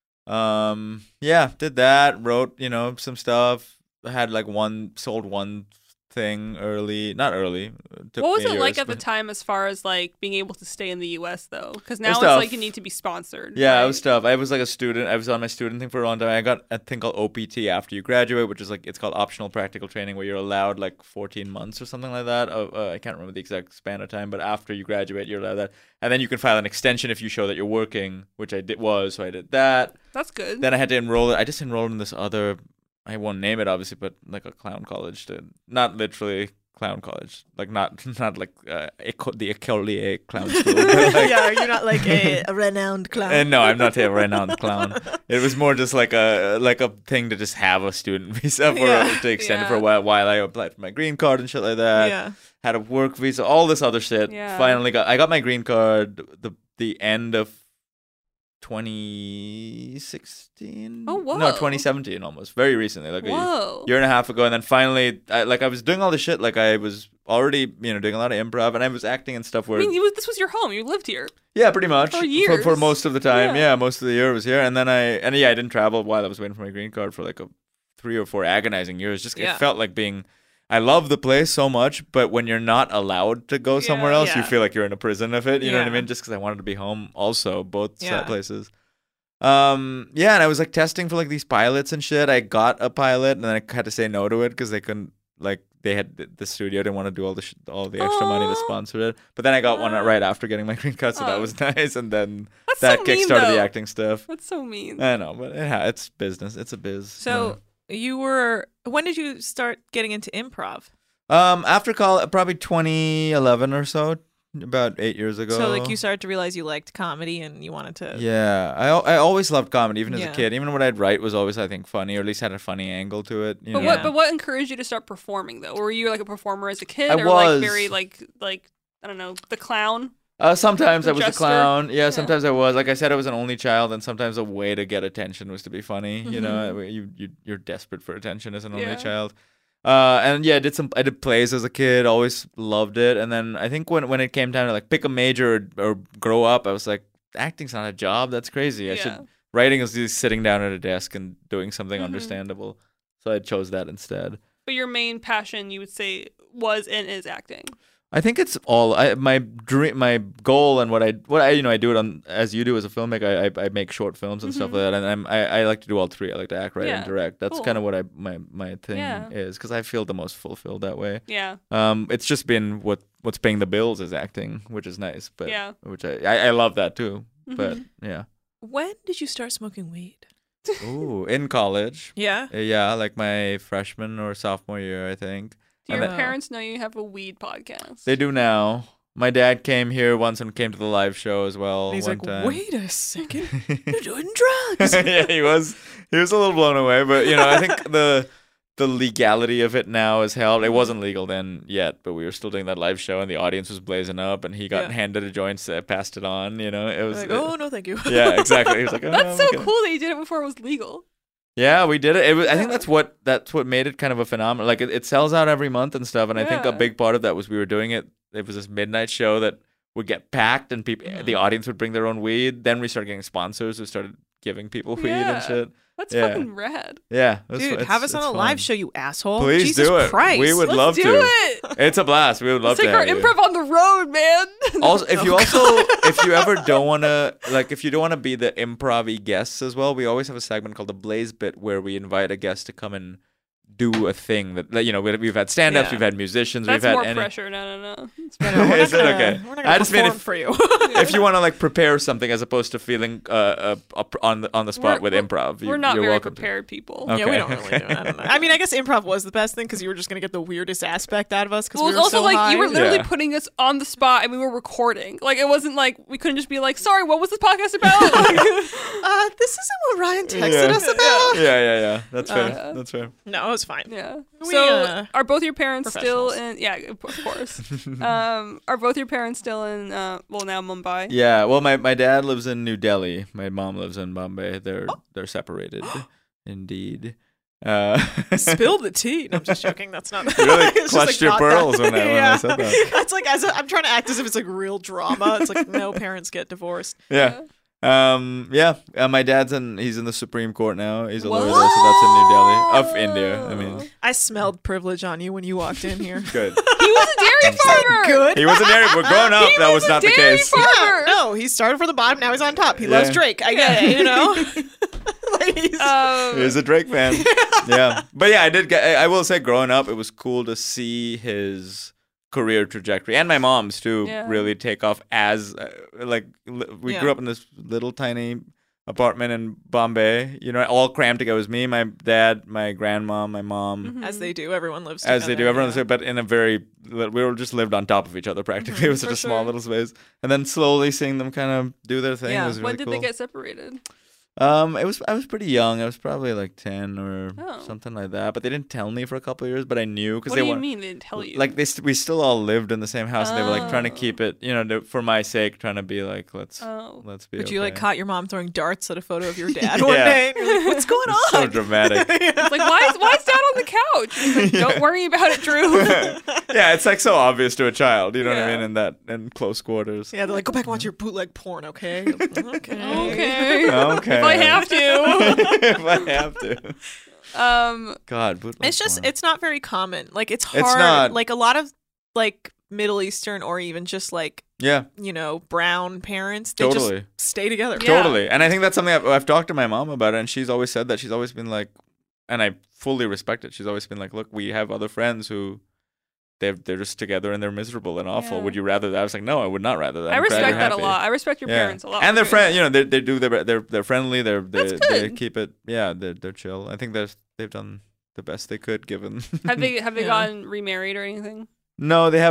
Um, yeah, did that. Wrote, you know, some stuff. Had like one sold one thing early, not early. It took What was me it like years, at the but- time as far as like being able to stay in the U S though? Because now was it's tough. like you need to be sponsored. Yeah, right? it was tough. I was like a student. I was on my student thing for a long time. I got a thing called O P T after you graduate, which is like it's called optional practical training, where you're allowed like fourteen months or something like that. Uh, uh, I can't remember the exact span of time, but after you graduate, you're allowed that, and then you can file an extension if you show that you're working, which I did was. So I did that. That's good. Then I had to enroll it. I just enrolled in this other. I won't name it obviously, but like a clown college to not literally. Clown college, like not not like uh, éco- the École clown school. but, like, yeah, you're not like a, a renowned clown. Uh, no, I'm not a renowned clown. It was more just like a like a thing to just have a student visa for Yeah. to extend it for Yeah. a while while I applied for my green card and shit like that. yeah. Had a work visa, all this other shit. Yeah. Finally got I got my green card the the end of twenty sixteen. Oh, whoa. No, twenty seventeen almost. Very recently, like a Whoa. year and a half ago, and then finally, I, like I was doing all this shit. Like I was already, you know, doing a lot of improv, and I was acting and stuff. Where I mean, you, this was your home. You lived here. yeah, pretty much For for, years. for most of the time. Yeah. Yeah. most of the year I was here, and then I and yeah, I didn't travel while I was waiting for my green card for like a three or four agonizing years. Just Yeah. it felt like being. I love the place so much, but when you're not allowed to go somewhere Yeah, else, you yeah. feel like you're in a prison of it. You know what I Yeah. mean? Just because I wanted to be home, also both Yeah. set places. Um, yeah, and I was like testing for like these pilots and shit. I got a pilot, and then I had to say no to it because they couldn't like they had the studio didn't want to do all the sh- all the extra money to Aw. sponsor it. But then I got one Aw. right after getting my green card, so that Oh. was nice. And then That's that so mean, kickstarted the though. acting stuff. That's so mean. I know, but it ha- it's business. It's a biz. So you were. When did you start getting into improv? Um, after college, probably twenty eleven or so. about eight years ago. So like you started to realize you liked comedy and you wanted to. Yeah, I I always loved comedy, even as Yeah. a kid. Even what I'd write was always, I think, funny, or at least had a funny angle to it. You But know? what? But what encouraged you to start performing though? Or were you like a performer as a kid, I or was. like very like like I don't know, the clown? Uh, sometimes The I was a jester? clown. Yeah, Yeah. sometimes I was. Like I said, I was an only child, and sometimes a way to get attention was to be funny. You Mm-hmm. know, you you you're desperate for attention as an only Yeah. child. Uh, and yeah, I did some. I did plays as a kid. Always loved it. And then I think when when it came time to like pick a major or, or grow up, I was like, acting's not a job. That's crazy. I Yeah. should. Writing is just sitting down at a desk and doing something Mhm. understandable. So I chose that instead. But your main passion, you would say, was and is acting. I think it's all I, my dream, my goal, and what I what I you know I do it on as you do as a filmmaker. I I, I make short films and stuff Mhm. like that, and I'm, I I like to do all three. I like to act, write, Yeah, and direct. That's cool. kind of what I my my thing Yeah. is because I feel the most fulfilled that way. Yeah. Um, it's just been what what's paying the bills is acting, which is nice, but Yeah. which I I, I love that too. But Mhm. yeah, When did you start smoking weed? ooh, in college, Yeah. Uh, yeah, like my freshman or sophomore year, I think. Do And your then- parents know you have a weed podcast? They do now. My dad came here once and came to the live show as well. And he's one like, time. wait a second, you're doing drugs. yeah, he was. He was a little blown away, but you know, I think the the legality of it now has helped. It wasn't legal then yet, but we were still doing that live show, and the audience was blazing up, and he got Yeah. handed a joint, so I passed it on. You know, it was. Like, uh, oh no, thank you. yeah, exactly. He was like, oh, That's so okay. cool that you did it before it was legal. Yeah, we did it. it was, I think Yeah. that's what that's what made it kind of a phenomenon. Like it, it sells out every month and stuff, and I think a Yeah. big part of that was we were doing it. It was this midnight show that would get packed, and people, Mm-hmm. the audience would bring their own weed. Then we started getting sponsors who started giving people weed Yeah. and shit. That's Yeah. fucking rad. Yeah, it was- Dude, it's- have us on it's a live fun. show, you asshole. Please Jesus do it. Christ. We would Let's love do to. it. It's a blast. We would love Let's to. take our have you. improv on the road, man. Also, if you Oh, also if you ever don't want to like if you don't want to be the improv-y guests as well, we always have a segment called the Blaze Bit where we invite a guest to come and do a thing that, that you know we- we've had stand-ups, Yeah. we've had musicians, That's we've had more any. pressure. No, no, no. It's No, no, we're Is not it gonna, okay? We're not gonna I just mean perform if- for you. If you want to like prepare something as opposed to feeling uh, uh up on the on the spot We're- with improv, you, We're not you're very welcome to. prepared people. Okay. Yeah, we don't really do it. I don't know. I mean, I guess improv was the best thing because you were just gonna get the weirdest aspect out of us because Well, we it were was also so like high. you were literally Yeah. putting us on the spot and we were recording. Like it wasn't like we couldn't just be like, "Sorry, what was this podcast about?" Like, uh, this isn't what Ryan texted Yeah. us about. Yeah, yeah, yeah. That's fair. Uh, That's fair. No, it was fine. yeah. We, So, uh, are both your parents still professionals. in? Yeah, of course. um, are both your parents still in? Uh, well, now Mumbai. Yeah. Well, my, my dad lives in New Delhi. My mom lives in Bombay. They're Oh. they're separated, indeed. Uh, Spill the tea. No, I'm just joking. That's not. You really It's just, clutched your not pearls that- when I- when I yeah. said that. It's like as a, I'm trying to act as if it's like real drama. It's like no parents get divorced. yeah. Um. Yeah. Uh, my dad's in. He's in the Supreme Court now. He's a lawyer there, What? so that's in New Delhi of India. I mean, I smelled privilege on you when you walked in here. good. He was a dairy farmer. Good. He wasn't there, but growing up, He that was was a not the dairy case. farmer. Yeah, no, he started from the bottom. Now he's on top. He loves Yeah. Drake. I get it. You know. Like he's- Um, He's a Drake fan. Yeah, but yeah, I did get. I I will say, growing up, it was cool to see his career trajectory, and my mom's too, Yeah. really take off. As uh, like li- we Yeah. grew up in this little tiny apartment in Bombay. You know, all crammed together. It was me, my dad, my grandma, my mom. as they do, everyone lives together. As they do, everyone, yeah. but in a very, li- we were just lived on top of each other practically. It was such For a small sure. little space, and then slowly seeing them kind of do their thing Yeah. was really when did cool. they get separated? Um, it was I was pretty young. I was probably like ten or Oh. something like that. But they didn't tell me for a couple of years. But I knew because What they do you wa- mean they didn't tell you? Like they st- we still all lived in the same house. And they were like trying to Oh. keep it, you know, to, for my sake, trying to be like let's Oh. let's be. But you like okay. caught your mom throwing darts at a photo of your dad one Yeah. day. And you're like, what's going It's on? so dramatic. It's like, why is why is Dad on the couch? He's like, don't worry about it, Drew. Yeah, it's like so obvious to a child. You know what I Yeah. mean? In that in close quarters. Yeah, they're like, go back and watch your bootleg porn, okay? okay. okay. Okay. If I have to. If I have to. Um. God, bootleg It's just, porn. it's not very common. Like, it's hard. It's not. Like, a lot of, like, Middle Eastern or even just, like, yeah. you know, brown parents, they Totally. just stay together. Yeah. Totally. And I think that's something I've, I've talked to my mom about it, and she's always said that. She's always been like, and I fully respect it. She's always been like, look, we have other friends who they're, they're just together and they're miserable and awful. Yeah. Would you rather that? I was like, no, I would not rather that. I I'm glad respect you're that a happy. lot. I respect your Yeah. parents a lot. And they're for doing friends, you know, they they do their they're they're friendly, they're they, That's they good. keep it yeah, they're they're chill. I think there's they've done the best they could given. that. Have they have they Yeah. gotten remarried or anything? No, they have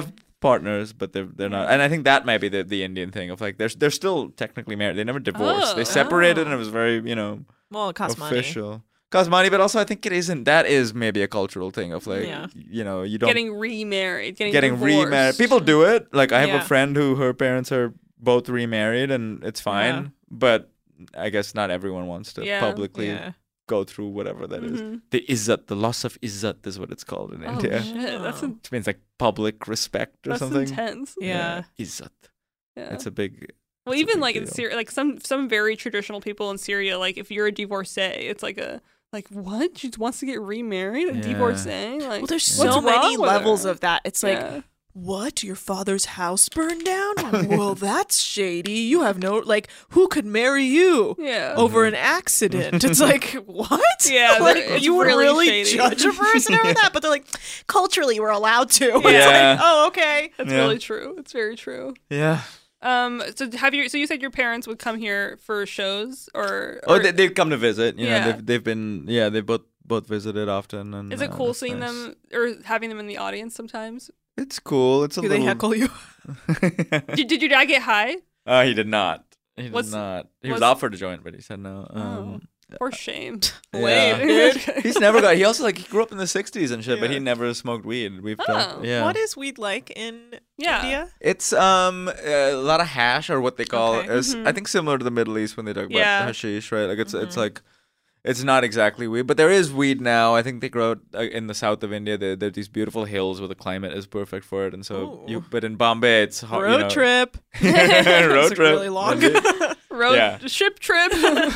partners, but they're they're not. And I think that might be the, the Indian thing of like they're they're still technically married. They never divorced. Oh. They separated, Oh. and it was very you know Well, it costs money. official. Costs money, but also I think it isn't. That is maybe a cultural thing of like Yeah. you know you don't Getting remarried, getting, getting divorced. remarried. People do it. Like I have Yeah. a friend who her parents are both remarried, and it's fine. Yeah. But I guess not everyone wants to Yeah. publicly Yeah. go through whatever that is. Mhm. The izzat, the loss of izzat is what it's called in Oh India. shit, that's in- Which means like public respect or that's something. intense. Yeah. Izzat. Yeah. It's a big. Well, it's a even big like in deal. Syria, like some some very traditional people in Syria, like if you're a divorcee, it's like a like what she wants to get remarried, a Yeah. divorcee. Like Well, there's what's so many wrong with levels her? of that. It's like, Yeah. what? Your father's house burned down? Well, that's shady. You have no, like, who could marry you Yeah. over an accident? It's like, what? Yeah, like, they're- it's you would really really, shady. judge a person over that? But they're like, culturally, we're allowed to. It's Yeah. like, oh, okay. That's Yeah. really true. It's very true. Yeah. Um. So have you? So you said your parents would come here for shows, or, Oh, or they, they've come to visit. You Yeah. know, they've they've been yeah they've both both visited often. And is it uh, cool that's seeing nice. them or having them in the audience sometimes? It's cool. It's a Do little. they heckle you? Did, did your dad get high? uh, he did not. He did What's- not. He was what's- offered to join, but he said no. Um, For shame. yeah. Lame, dude. He's never got. He also like he grew up in the sixties and shit, but he Yeah. never smoked weed. We've Oh. talked. Yeah. What is weed like in Yeah. India? It's um a lot of hash or what they call Okay. is Mhm. I think similar to the Middle East when they talk about Yeah. hashish, right? Like it's it's Mhm. like it's not exactly weed, but there is weed now. I think they grow it uh, in the south of India. There, there are these beautiful hills where the climate is perfect for it, and so you. Ooh. But in Bombay, it's hot. Road you know, trip. road It's, like, trip. really long. Road Yeah. ship trip.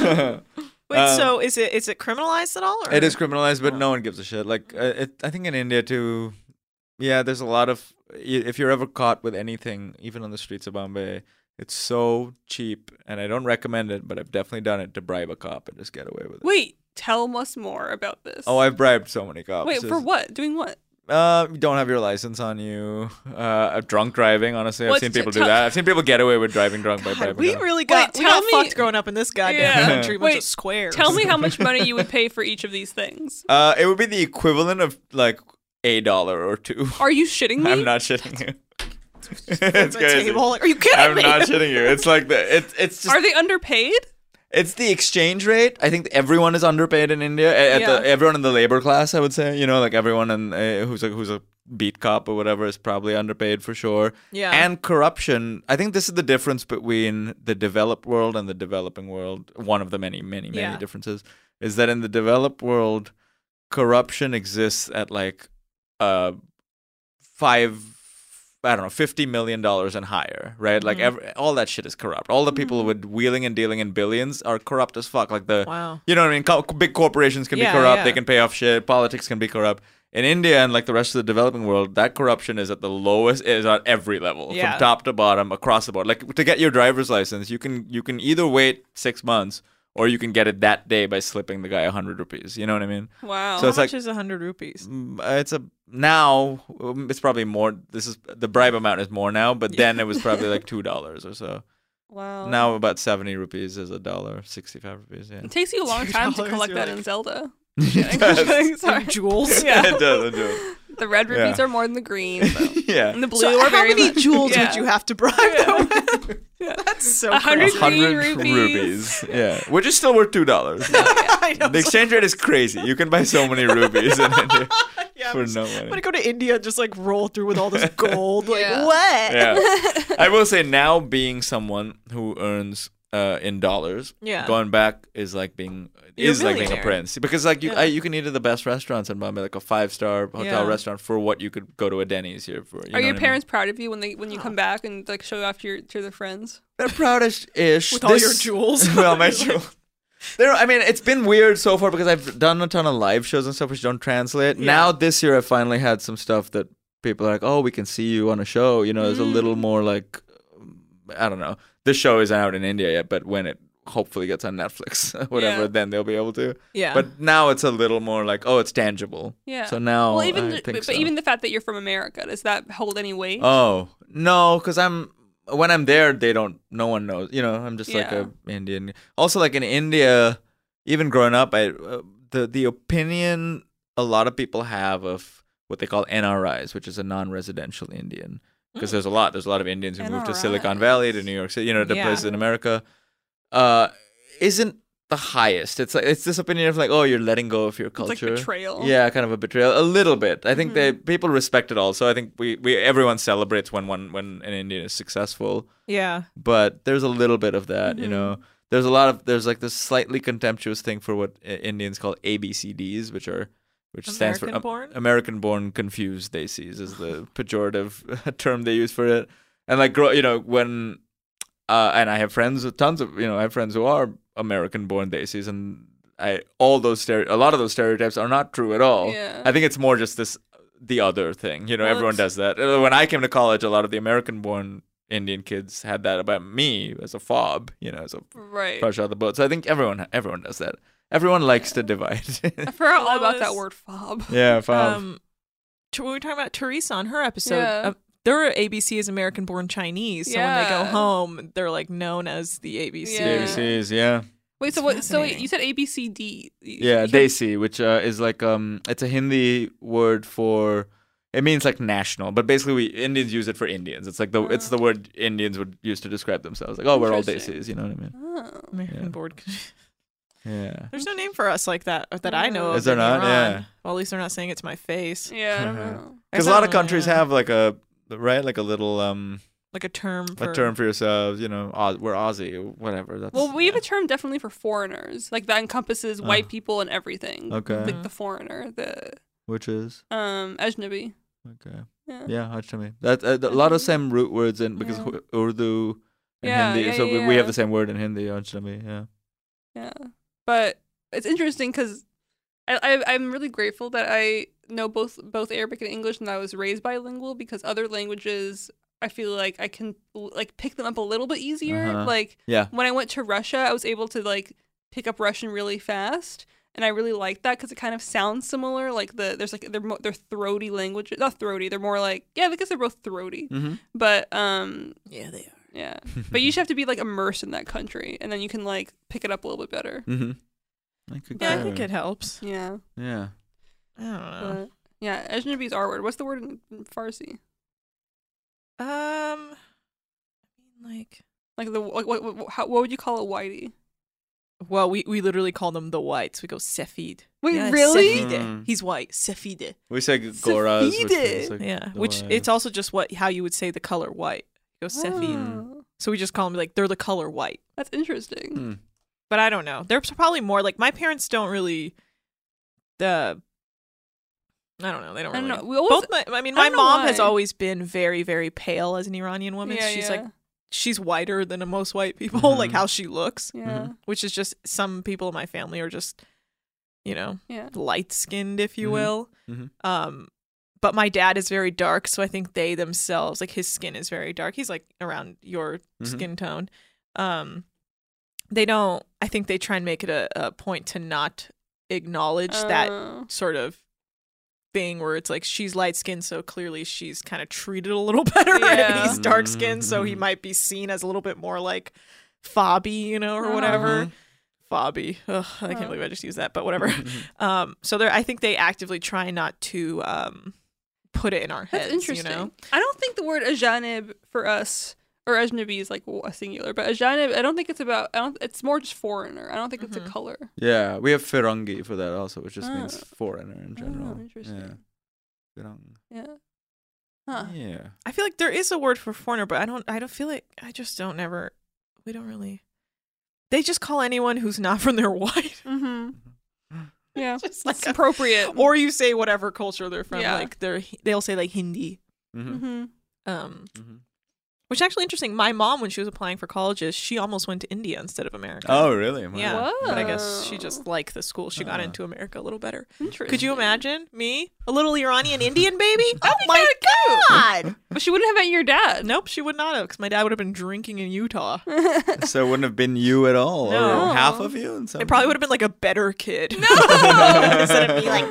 Wait, Um, so is it is it criminalized at all? Or? It is criminalized, but Oh. no one gives a shit. Like uh, it, I think in India too. Yeah, there's a lot of. y- If you're ever caught with anything, even on the streets of Bombay, it's so cheap, and I don't recommend it. But I've definitely done it to bribe a cop and just get away with it. Wait, tell us more about this. Oh, I've bribed so many cops. Wait, for It's- what? Doing what? Uh, you don't have your license on you. Uh, drunk driving. Honestly, I've What, seen t- people do tell- that. I've seen people get away with driving drunk by God, bribing. we cops. really got Wait, we tell got me- fucked growing up in this goddamn Yeah. country. Bunch Wait, of squares. Tell me how much money you would pay for each of these things. Uh, it would be the equivalent of like a dollar or two. Are you shitting me? I'm not shitting you. It's it's a crazy. table. Like, are you kidding I'm me? not shitting you. It's like the it's it's just Are they underpaid? it's the exchange rate. I think everyone is underpaid in India. a- At Yeah. the everyone in the labor class, I would say. You know, like everyone in uh, who's a who's a beat cop or whatever is probably underpaid for sure. Yeah. And corruption. I think this is the difference between the developed world and the developing world. One of the many, many, many Yeah. differences is that in the developed world, corruption exists at like uh five. I don't know, fifty million dollars and higher, right? Like Mhm. every, all that shit is corrupt. All the people with wheeling and dealing in billions are corrupt as fuck. Like the, Wow. you know what I mean? Co- big corporations can Yeah, be corrupt. yeah. They can pay off shit. Politics can be corrupt. In India and like the rest of the developing world, that corruption is at the lowest. Is at every level, Yeah. from top to bottom, across the board. Like to get your driver's license, you can you can either wait six months or you can get it that day by slipping the guy a hundred rupees. You know what I mean? Wow. So How it's much like- is a hundred rupees? Mm, uh, It's a now um, it's probably more. This is the bribe amount is more now, but then it was probably like two dollars or so. wow. Now about seventy rupees is a dollar, sixty-five rupees. Yeah. It takes you a long time to two dollars, collect you're that like- in Zelda. It does. Sorry. Jewels. Yeah. it does. It does. The red rupees Yeah. are more than the green. So. Yeah. And the blue So are how very many much- jewels yeah. would you have to bribe them with? Yeah. That's so A hundred crazy. green hundred rupees. Yeah, which is still worth two dollars. I know, The it's exchange rate is crazy. You can buy so many rupees in India like- yeah, for I'm, just- no I'm gonna money. go to India and just like roll through with all this gold. Like Yeah. what? Yeah, I will say now being someone who earns uh, in dollars, Yeah. going back is like being You're a is like being a millionaire. prince because like you Yeah. I, you can eat at the best restaurants in Bombay, like a five star hotel Yeah. restaurant for what you could go to a Denny's here for. You know Are your what I mean? parents proud of you when they when you come back and like show off to your to their friends? They're proudish-ish. With all your jewels. Well, my jewels. They're, I mean, it's been weird so far because I've done a ton of live shows and stuff which don't translate. Yeah. Now this year I finally had some stuff that people are like, oh, we can see you on a show. You know, there's a little Mm. more like, I don't know. This show isn't out in India yet, but when it hopefully gets on Netflix, whatever, Yeah. then they'll be able to. Yeah. But now it's a little more like, oh, it's tangible. Yeah. So now well, even I the- think but, so. but even the fact that you're from America, does that hold any weight? Oh no, because I'm when I'm there, they don't. No one knows. You know, I'm just like Yeah. a Indian. Also, like in India, even growing up, I uh, the the opinion a lot of people have of what they call N R Is, which is a non-residential Indian, because there's a lot. There's a lot of Indians who N moved to R I. Silicon Valley, to New York City, you know, to Yeah. places in America. Uh, isn't the highest. It's like it's this opinion of like, oh, you're letting go of your It's like culture. betrayal. Yeah, kind of a betrayal. A little bit. I think Mhm. they people respect it also. I think we, we everyone celebrates when one when an Indian is successful. Yeah. But there's a little bit of that, you Mhm. know. There's a lot of there's like this slightly contemptuous thing for what I- Indians call A B C Ds, which are which stands for American-born? American-born confused daisies is the pejorative term they use for it. And like grow, you know, when uh, and I have friends with tons of you know I have friends who are American-born daisies, and I all those stere- a lot of those stereotypes are not true at all. Yeah. I think it's more just this the other thing. You know, Well, everyone it's- does that. Uh, When I came to college, a lot of the American-born Indian kids had that about me as a fob, you know, as a Right. fresh out of the boat. So I think everyone everyone does that. Everyone likes to divide. I forgot all That about that was- word fob. yeah, fob. Um, t- we were talking about Teresa on her episode. Yeah. Uh, their A B C is American-born Chinese, so when they go Yeah. home, they're like known as the A B C. The Yeah. A B Cs, yeah. Wait, so It's what? So wait, fascinating. you said A B C D. Yeah, You- Desi, which uh, is like um it's a Hindi word for it means like national, but basically we Indians use it for Indians. It's like the it's the word Indians would use to describe themselves. Like, oh, we're all Interesting. Desis, you know what I mean? Oh. American-born. Yeah. There's no name for us like that that I know of. Is there in not? Iran. Yeah. Well, at least they're not saying it to my face. Yeah, I don't know. Because a lot of countries have like a right, like a little um like a term for a term for yourselves. You know, Oz, we're Aussie, or whatever. That's Well, we have a term definitely for foreigners, like that encompasses white Oh. people and everything. Okay. Like the foreigner, the which is um ajnabi. okay. Yeah. Yeah, Ajnami. That uh, a lot of same root words in because Yeah. Hu- Urdu and Yeah, Hindi. yeah, so we, yeah, we have yeah. the same word in Hindi, Ajnami. Yeah. Yeah, but it's interesting because I, I I'm really grateful that I know both both Arabic and English, and I was raised bilingual because other languages I feel like I can like pick them up a little bit easier. Uh-huh. Like Yeah. when I went to Russia, I was able to like pick up Russian really fast. And I really like that because it kind of sounds similar. Like the there's like they're mo- they're throaty languages, not throaty. They're more like yeah, I guess they're both throaty. Mm-hmm. But um Yeah, they are. yeah, but you just have to be like immersed in that country, and then you can like pick it up a little bit better. Mm-hmm. I could Yeah, I go. think it helps. Yeah, Yeah. I don't know. but yeah, ajnabi is our word. What's the word in in Farsi? Um, I mean, like, Like the like what what, how, what would you call a whitey? well, we, we literally call them the whites. We go Sefid. Wait, Yeah, really? Sefide. Mm. He's white. Sefide. We say Goras, which is like Yeah, the which white. it's also just what how you would say the color white. You go Sefid. Oh, So we just call them like they're the color white. that's interesting. Hmm. But I don't know. They're probably more like my parents don't really. The. I don't know. They don't I don't really. know. We always, Both my, I mean, I my don't know mom has why. always been very, very pale as an Iranian woman. yeah, she's yeah. like, she's whiter than most white people, Mhm. like how she looks, yeah, which is just some people in my family are just, you know, yeah. light skinned, if you Mhm. will. Mhm. Um, but my dad is very dark, so I think they themselves, like his skin is very dark. He's like around your Mhm. skin tone. Um, they don't. I think they try and make it a, a point to not acknowledge that Oh. sort of thing where it's like she's light skinned, so clearly she's kind of treated a little better, Yeah. and he's dark skinned, so he Mhm. might be seen as a little bit more like fobby, you know, or Uh-huh. whatever. Fobby. Ugh, I can't Oh. believe I just used that, but whatever. um, so there, I think they actively try not to um put it in our That's heads. interesting. You know? I don't think the word ajanib for us or ajnabi is like a singular, but ajanib, I don't think it's about. I don't. It's more just foreigner. I don't think it's Mhm. a color. Yeah, we have Firangi for that also, which just means Ah. foreigner in general. Oh, interesting. Yeah. Firang. Yeah. Huh. Yeah. I feel like there is a word for foreigner, but I don't. I don't feel like I just don't ever. We don't really. They just call anyone who's not from their white. Mm-hmm. Yeah. Just That's like a- appropriate. Or you say whatever culture they're from. Yeah. Like they're they'll say like Hindi. Mm-hmm. Mm-hmm. Um, Mm-hmm. which actually interesting. My mom, when she was applying for colleges, she almost went to India instead of America. Oh, really? Wow. Yeah, but I guess she Whoa. just liked the school. She got Ah. into America a little better. Interesting. Could you imagine me, a little Iranian Indian baby? Oh be my god! But she wouldn't have met your dad. Nope, she would not have, because my dad would have been drinking in Utah. So it wouldn't have been you at all, No. or half of you. In some It probably would have been like a better kid. No. Instead of me like.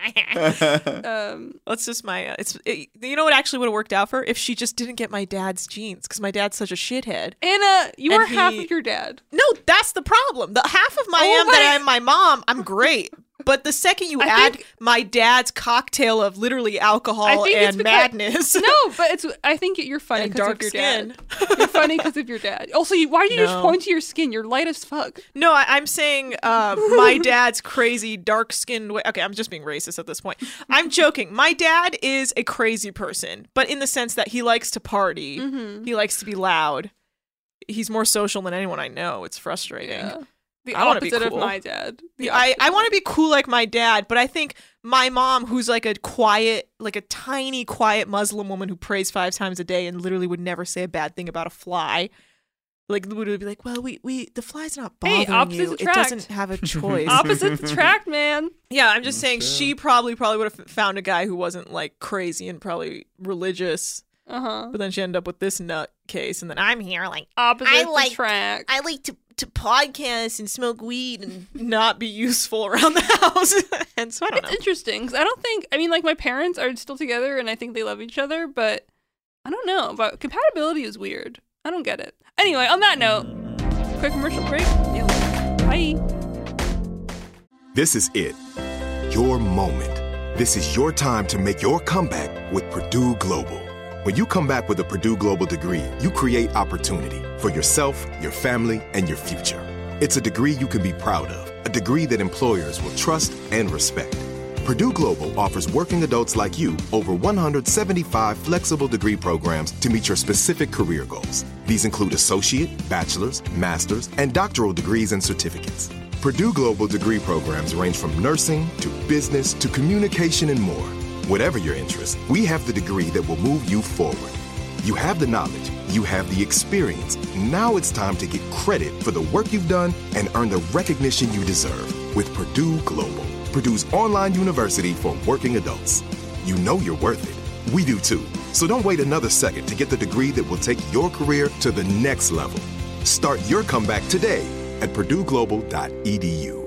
Um. That's just my. Uh, it's it, you know what actually would have worked out for her? If she just didn't get my dad's genes, because my dad's such a shithead. Anna, you And are half he- of your dad. No, that's the problem. The half of my Oh, am but that it- I'm my mom. I'm great, But the second you I add think- my dad's cocktail of literally alcohol I think it's and because- madness. No, but it's. I think you're funny And because dark of your skin. dad. You're funny because of your dad. Also, you, why do you just No. point to your skin? You're light as fuck. No, I, I'm saying uh, my dad's crazy, dark-skinned way. Okay, I'm just being racist at this point. I'm joking. My dad is a crazy person, but in the sense that he likes to party. Mm-hmm. He likes to be loud. He's more social than anyone I know. It's frustrating. Yeah. The I wanna be opposite cool. of my dad. The I, opposite I of want my- to be cool like my dad, but I think my mom, who's like a quiet, like a tiny, quiet Muslim woman who prays five times a day and literally would never say a bad thing about a fly, like would be like, well, we, we the fly's not Hey, bothering opposites you. It attract. doesn't have a choice. Opposites attract, man. Yeah, I'm just saying she probably probably would have found a guy who wasn't like crazy and probably religious. Uh huh. But then she ended up with this nut case, and then I'm here like Opposites like- attract. I like to to podcast and smoke weed and not be useful around the house. And so I don't It's know. interesting 'cause I don't think. I mean, like my parents are still together, and I think they love each other. But I don't know. But compatibility is weird. I don't get it. Anyway, on that note, quick commercial break. Bye. This is it. Your moment. This is your time to make your comeback with Purdue Global. When you come back with a Purdue Global degree, you create opportunity for yourself, your family, and your future. It's a degree you can be proud of, a degree that employers will trust and respect. Purdue Global offers working adults like you over one hundred seventy-five flexible degree programs to meet your specific career goals. These include associate, bachelor's, master's, and doctoral degrees and certificates. Purdue Global degree programs range from nursing to business to communication and more. Whatever your interest, we have the degree that will move you forward. You have the knowledge, you have the experience. Now it's time to get credit for the work you've done and earn the recognition you deserve with Purdue Global, Purdue's online university for working adults. You know you're worth it. We do too. So don't wait another second to get the degree that will take your career to the next level. Start your comeback today at purdue global dot e d u.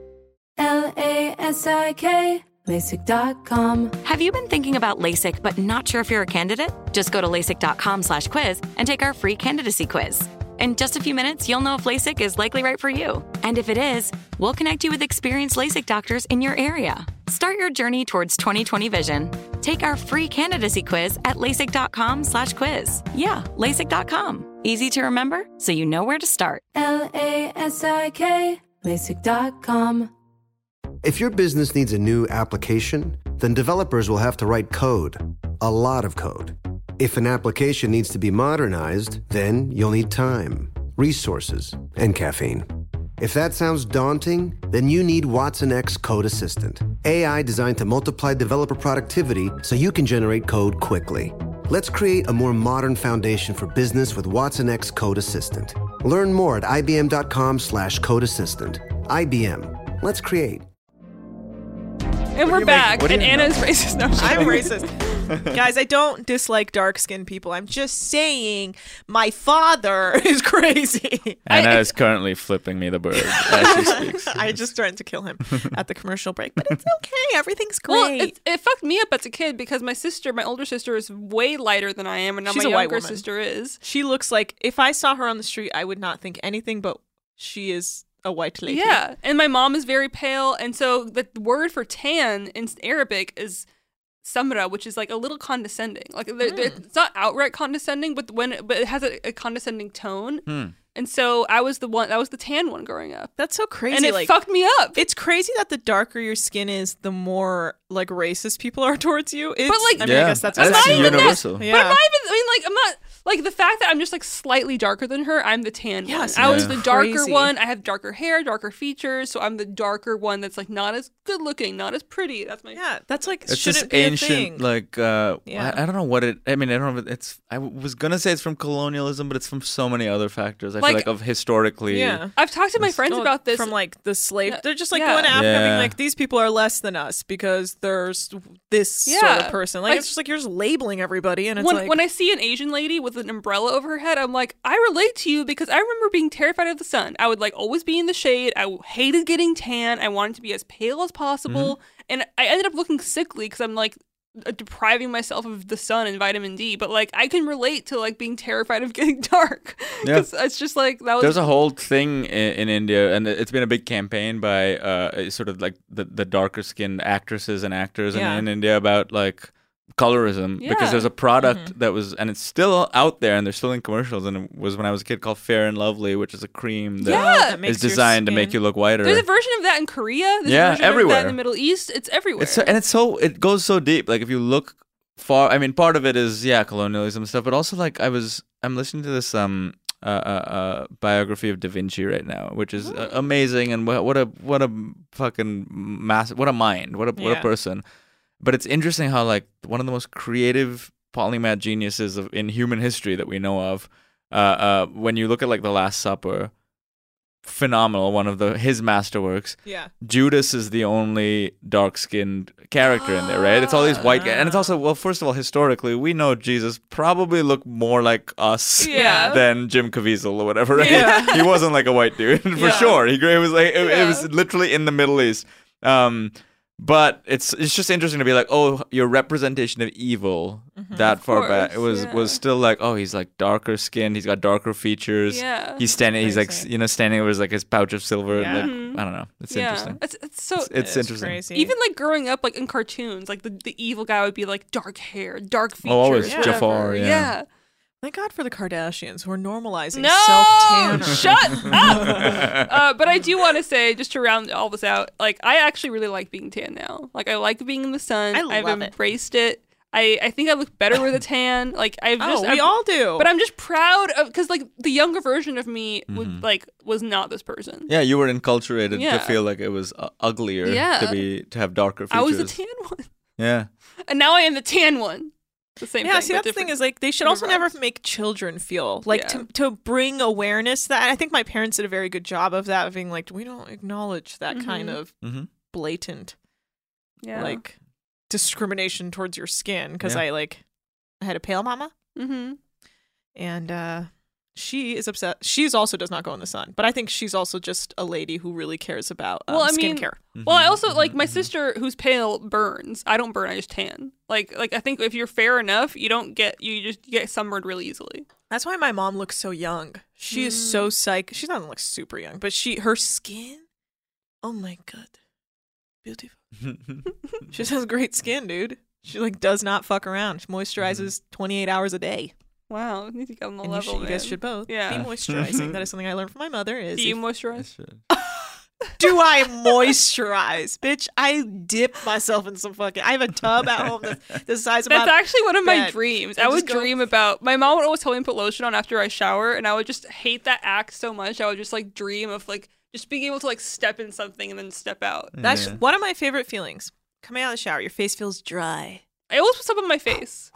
L A S I K, LASIK dot com. Have you been thinking about LASIK but not sure if you're a candidate? Just go to LASIK.com slash quiz and take our free candidacy quiz. In just a few minutes, you'll know if LASIK is likely right for you. And if it is, we'll connect you with experienced LASIK doctors in your area. Start your journey towards twenty twenty vision. Take our free candidacy quiz at LASIK.com slash quiz. Yeah, LASIK dot com. Easy to remember, so you know where to start. L A S I K, LASIK dot com. If your business needs a new application, then developers will have to write code. A lot of code. If an application needs to be modernized, then you'll need time, resources, and caffeine. If that sounds daunting, then you need Watson X Code Assistant, A I designed to multiply developer productivity so you can generate code quickly. Let's create a more modern foundation for business with Watson X Code Assistant. Learn more at ibm.com slash code assistant. I B M. Let's create. And we're you back. make- what do And you Anna's know? racist. No, I'm racist. Guys, I don't dislike dark-skinned people. I'm just saying my father is crazy. Anna is currently flipping me the bird as she speaks. I just tried to kill him at the commercial break, but it's okay. Everything's great. Well, it, it fucked me up as a kid because my sister, my older sister, is way lighter than I am, and now She's my a white younger woman. sister is. She looks like, if I saw her on the street, I would not think anything but she is a white lady. Yeah, and my mom is very pale, and so the word for tan in Arabic is samra, which is like a little condescending. Like they're- they're- it's not outright condescending, but when but it has a, a condescending tone. Hmm. And so I was the one, I was the tan one growing up, That's so crazy. and it like, fucked me up. It's crazy that the darker your skin is, the more like racist people are towards you. It's, like- I mean, Yeah, I guess that's that's what not even that- universal. Yeah. But I'm not even. I mean, like, I'm not like the fact that I'm just like slightly darker than her. I'm the tan Yes, one. I was yeah. the darker Crazy. one. I have darker hair, darker features, so I'm the darker one. That's like not as good looking, not as pretty. That's my. Yeah, that's like It's shouldn't this be a ancient, thing. like, uh, Yeah. I, I don't know what it, I mean, I don't know if it's, I was going to say it's from colonialism, but it's from so many other factors. I Like- feel like of historically. yeah. I've talked to my friends Oh, about this. from like the slave. Yeah. They're just like Yeah. going after Yeah. being like, these people are less than us because there's this sort Yeah. of person. Like, Like- it's just like you're just labeling everybody, and it's when, like when I see an Asian lady with an umbrella over her head, I'm like, I relate to you because I remember being terrified of the sun. I would like always be in the shade. I hated getting tan. I wanted to be as pale as possible. Mm-hmm. And I ended up looking sickly because I'm like, uh, depriving myself of the sun and vitamin D, but like I can relate to like being terrified of getting dark. Yeah. It's just like that was. There's a whole thing in, in India, and it's been a big campaign by uh, sort of like the, the darker skinned actresses and actors Yeah. in, in India about like colorism Yeah. because there's a product Mm-hmm. that was, and it's still out there, and they're still in commercials, and it was when I was a kid called Fair and Lovely, which is a cream that Yeah. That makes is your designed to skin- make you look whiter. There's a version of that in Korea. There's Yeah, a version of everywhere. that in the Middle East. It's everywhere. It's so, and it's so it goes so deep. Like if you look far, I mean, part of it is yeah, colonialism stuff, but also like I was I'm listening to this um uh, uh, uh biography of Da Vinci right now, which is uh, amazing, and what what a what a fucking massive what a mind, what a what Yeah. a person. But it's interesting how like one of the most creative polymath geniuses of in human history that we know of. Uh, uh, when you look at like The Last Supper, phenomenal, one of the his masterworks. Yeah. Judas is the only dark-skinned character in there, right? It's all these white guys. And it's also, well, first of all, historically, we know Jesus probably looked more like us Yeah. than Jim Caviezel or whatever, right? Yeah. He wasn't like a white dude, for Yeah. sure. He it was like, it, it Yeah. was literally in the Middle East. Um, but it's it's just interesting to be like, oh, your representation of evil that far back, it course, was yeah. was still like, oh, he's like darker skinned, he's got darker features. Yeah. He's standing, he's like, Crazy. you know, standing over his like his pouch of silver. Yeah. And, like, I don't know. It's yeah. interesting. It's it's so It's, it's interesting. Crazy. even like growing up like in cartoons, like the, the evil guy would be like dark hair, dark features. Oh, always whatever. Jafar, yeah. Thank God for the Kardashians who are normalizing No, self-tanner. shut up. uh, but I do want to say, just to round all this out, like I actually really like being tan now. Like I like being in the sun. I I've love it. embraced it. I, I think I look better with a tan. Like I've just, Oh, we I've- all do. But I'm just proud of because like the younger version of me Mm-hmm. would like was not this person. Yeah, you were enculturated Yeah. to feel like it was uh, uglier Yeah. to be to have darker features. I was the tan one, Yeah. and now I am the tan one. The same yeah, thing. see, but that's the thing different- is like they should different also never vibes. make children feel like Yeah. to to bring awareness to that. I think my parents did a very good job of that, of being like, we don't acknowledge that kind Mhm. of Mm-hmm. blatant yeah. like discrimination towards your skin because Yeah. I like I had a pale mama Mm-hmm. and uh she is upset. She's also does not go in the sun, but I think she's also just a lady who really cares about um, Well, I mean, skincare. Well, I also like my sister who's pale burns. I don't burn. I just tan. Like like I think if you're fair enough, you don't get you just get sunburned really easily. That's why my mom looks so young. She is Mm. so psych. She doesn't look super young, but she her skin. Oh my god, beautiful. She just has great skin, dude. She like does not fuck around. She moisturizes twenty-eight hours a day. Wow, you need to get on the And you, level, should, you guys man. should both Yeah. be moisturizing. That is something I learned from my mother. Is Do you if- moisturize? do I moisturize, bitch? I dip myself in some fucking. I have a tub at home that's the size of That's my actually one of my bed. dreams. I I just would go- dream about. My mom would always tell me to put lotion on after I shower, and I would just hate that act so much. I would just like dream of like just being able to like step in something and then step out. That's Yeah. one of my favorite feelings. Coming out of the shower, your face feels dry I always put stuff on my face.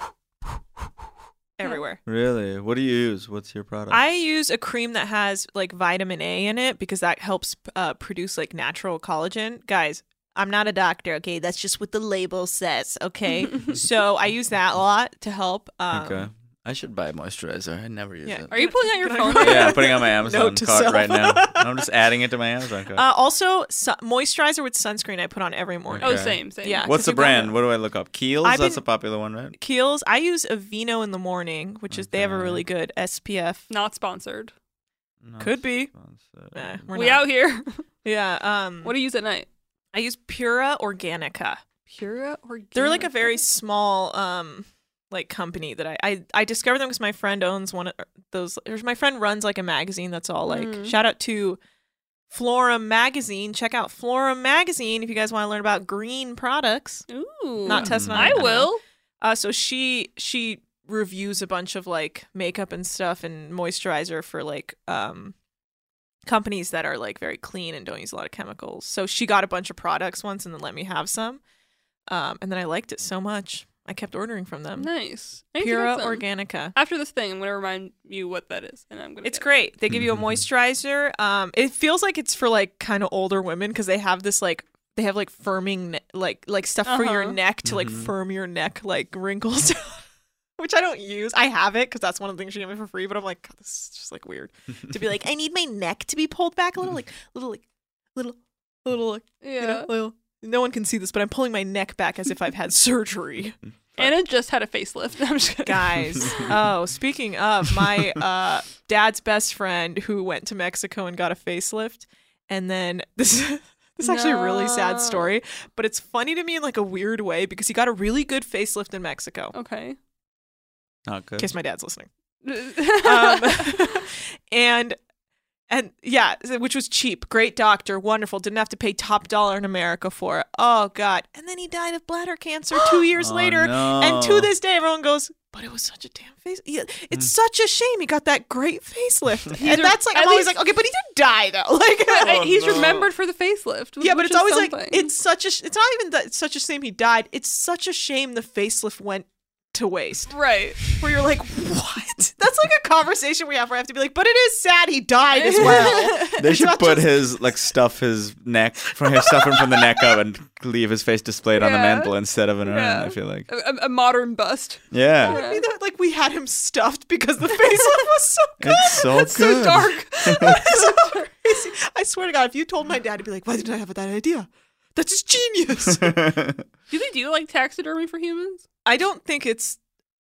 everywhere. Really? What do you use? What's your product? I use a cream that has like vitamin A in it because that helps uh, produce like natural collagen. Guys, I'm not a doctor, okay? That's just what the label says, okay? So I use that a lot to help. Um, okay. I should buy a moisturizer. I never use Yeah. it. Are you pulling out your Can I phone? go- right Yeah, now? I'm putting on my Amazon Note to cart self. right now. I'm just adding it to my Amazon cart. Uh, also, su- moisturizer with sunscreen I put on every morning. Oh, Okay. same, same. Yeah. What's 'cause the you gotta- brand? What do I look up? Kiehl's? I've That's been- a popular one, right? Kiehl's. I use Aveeno in the morning, which is they have a Okay. really good S P F. Not sponsored. Not Could be. sponsored. Nah, we're we not. out here. Yeah. Um. What do you use at night? I use Pura Organica. Pura Organic. They're like a very small um like company that I I, I discovered them because my friend owns one of those. There's my friend runs like a magazine that's all like Mhm. shout out to Florum Magazine. Check out Florum Magazine if you guys want to learn about green products. Ooh. Not testing. I will. Uh, so she she reviews a bunch of like makeup and stuff and moisturizer for like um companies that are like very clean and don't use a lot of chemicals. So she got a bunch of products once and then let me have some. Um, and then I liked it so much, I kept ordering from them. Nice. I need to Pura get some. Organica. After this thing, I'm gonna remind you what that is, and I'm gonna. It's get it. great. They give you a moisturizer. Um, it feels like it's for like kind of older women because they have this like they have like firming ne- like like stuff for your Uh-huh. neck to like Mhm. firm your neck like wrinkles, which I don't use. I have it because that's one of the things she gave me for free. But I'm like, God, this is just like weird to be like, I need my neck to be pulled back a little, like little, like little, little, like Yeah. you know, little, no one can see this, but I'm pulling my neck back as if I've had surgery. Anna just had a facelift. I'm just kidding. Guys, oh, speaking of, my uh, dad's best friend who went to Mexico and got a facelift, and then this this is actually a really sad story, but it's funny to me in like a weird way because he got a really good facelift in Mexico. Okay. Not good. In case my dad's listening. um, and and yeah, which was cheap. Great doctor, wonderful. Didn't have to pay top dollar in America for it. Oh God! And then he died of bladder cancer two years Oh, later. no. And to this day, everyone goes, "But it was such a damn face. Yeah, it's Mm. such a shame he got that great facelift." He's and a- that's like I'm at always least- like, okay, but he didn't die though. Like Uh, He's no. remembered for the facelift. yeah, but which it's is always something. like it's such a. sh- It's not even that it's such a shame he died. It's such a shame the facelift went to waste. right. Where you're like, what? That's like a conversation we have where I have to be like, but it is sad he died as well. They It's should not put just- his like stuff his neck from his stuff him from the neck up and leave his face displayed on the Yeah. mantle instead of an urn. Yeah. I feel like. A, a- a modern bust. Yeah, Would be that, like we had him stuffed because the facelift was so good. it's so It's so good. dark. It's so crazy. I swear to God, if you told my dad, he'd be like, why didn't I have that idea? That's just genius. Do they do like taxidermy for humans? I don't think it's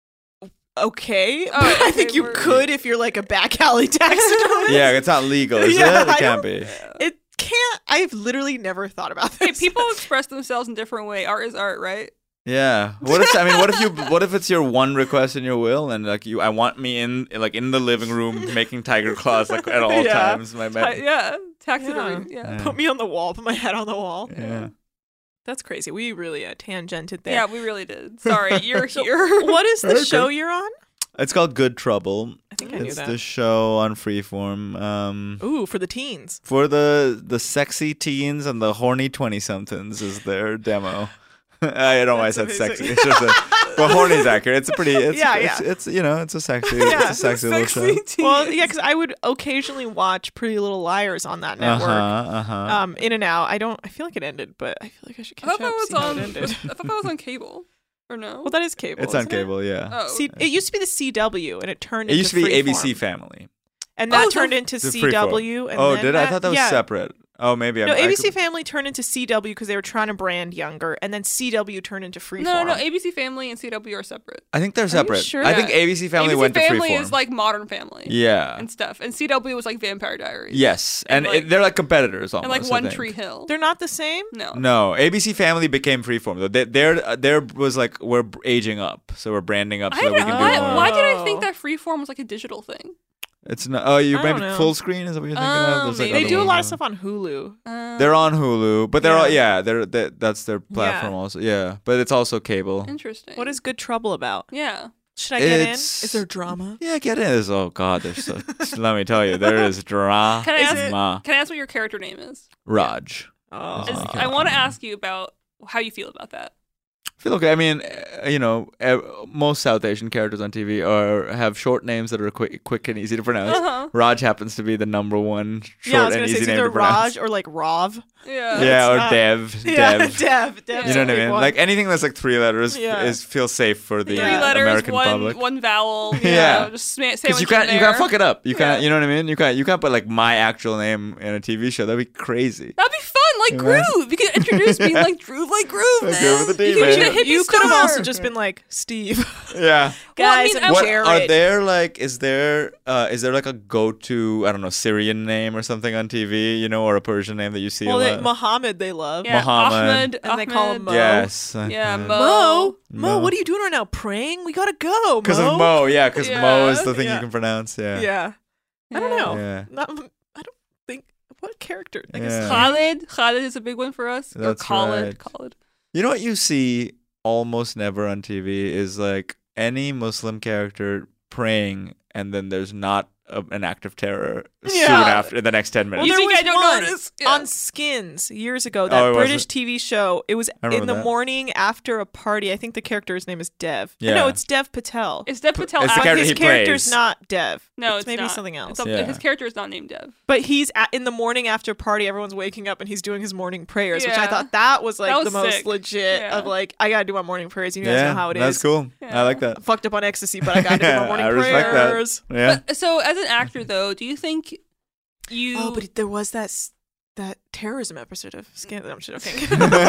okay. Oh, but I okay, think you we're- could if you're like a back alley taxidermist. Yeah, it's not legal, is Yeah, it? It I can't don't- be. It can't. I've literally never thought about Hey, this. people express themselves in different way. Art is art, right? Yeah. What if I mean? What if you? What if it's your one request in your will, and like you, I want me in like in the living room making tiger claws like at all Yeah. times. My Ta- bed. yeah, taxidermy. Yeah. Yeah. Put me on the wall. Put my head on the wall. Yeah. That's crazy. We really uh, tangented there. Yeah, we really did. Sorry, you're So here. what is the Okay. show you're on? It's called Good Trouble. I think I knew It's that. the show on Freeform. Um, Ooh, for the teens. for the the sexy teens and the horny twenty somethings is their demo. I don't know why I That's said amazing. sexy. It's just a, but horny is accurate. It's a pretty. It's, Yeah, it's, yeah. It's, you know it's a sexy. Yeah, it's a sexy, little show. Well, yeah, because I would occasionally watch Pretty Little Liars on that Uh network. huh. Uh huh. Um, in and out. I don't. I feel like it ended, but I feel like I should I catch thought up. that was see how on. it I ended. thought that was on cable, or no? Well, that is cable. it's on isn't it? cable. Yeah. Oh, See, it used to be the C W, and it turned. It into used to be A B C Freeform. Family. and that Oh, so- turned into The C Freeform. W. And Oh, then did I? I thought that was yeah. separate. Oh, maybe. No, I, I A B C could- Family turned into C W because they were trying to brand younger, and then C W turned into Freeform. no, no, no. A B C Family and C W are separate. I think they're separate. sure? I think Yeah. A B C Family A B C went Family to Freeform. is like Modern Family. yeah. And stuff, and C W was like Vampire Diaries. Yes, And, and, like- it, they're like competitors almost. And like I One think. Tree Hill. They're not the same. No. No, A B C Family became Freeform though. They, there, there was like we're aging up, so we're branding up so I that we don't- can why, do more. why did I Oh. think that Freeform was like a digital thing? It's not. Oh, you I maybe don't know. full screen is that what you're thinking Oh, of? There's, like, maybe. They other do a ones lot on- of stuff on Hulu. Uh, They're on Hulu, but they're all Yeah. yeah. They're they, that's their platform Yeah. also. Yeah, but it's also cable. Interesting. What is Good Trouble about? Yeah. Should I get in? It's- Is there drama? Yeah, get in. There's, oh God, there's so. let me tell you, there is drama. Can I ask? Ma. Can I ask what your character name is? Raj. Oh. Is Is- my I want to character name. ask you about how you feel about that. I feel okay. I mean, uh, you know, uh, most South Asian characters on T V are have short names that are quick, quick and easy to pronounce. Uh-huh. Raj happens to be the number one short Yeah, I was and gonna say easy it's name either to pronounce. Raj or like Rav. Yeah. yeah, or uh, Dev. Yeah, Dev. Dev. Dev's You know a what I big mean? one. Like anything that's like three letters Yeah. is feels safe for the Three Yeah. letters, American one public. one vowel. You Yeah. know, just sma- Because sandwich you can't in you there. can't fuck it up. You can't Yeah. you know what I mean? You can't you can't put like my actual name in a T V show. That'd be crazy. That'd be fun, like Imagine- Groove. You could introduce me like Groove, like Groove, Like man. Groove with the D, you could man. be a hippie You could have star. also just been like Steve. Yeah. Well, I Guys, mean, I'm I- What Jared. are there like? Is there uh, is there like a go to I don't know Syrian name or something on T V? You know, or a Persian name that you see Well, a they, lot? Muhammad they love. Yeah, Muhammad. Ahmed, And they call him Ahmed. Mo. Yes. Yeah, Mo. Mo. Mo, Mo, Mo. what are you doing right now? Praying? We gotta go. Because Mo. of Mo, yeah. Because Mo is Yeah. the thing Yeah. you can pronounce. Yeah. Yeah. I don't know. Yeah. Not, I don't think what character. I Yeah. guess Khalid. Khalid is a big one for us. or That's Khalid. right. Khalid. You know what you see almost never on T V is like any Muslim character praying, and then there's not a, an act of terror soon Yeah. after in the next ten minutes. You there think was I don't one notice? Yeah. on Skins years ago. That Oh, it British wasn't- T V show. It was I in remember the that. morning after a party. I think the character's name is Dev. Yeah. No, it's Dev Patel. Is Dev Patel it's the out? character His he character's plays. not Dev. No, it's, it's maybe not. something else. It's a- Yeah. His character is not named Dev. But he's at, in the morning after a party. Everyone's waking up and he's doing his morning prayers, which I Yeah. thought that was like That was the most sick. legit Yeah. of like I gotta do my morning prayers. You guys yeah, know how it is. that's cool. Yeah. I like that. I'm fucked up on ecstasy, but I gotta do Yeah, my morning I respect prayers. that. Yeah. But, so, as an actor, though, do you think you? Oh, but there was that. s- that terrorism episode of Scandal. I'm just joking.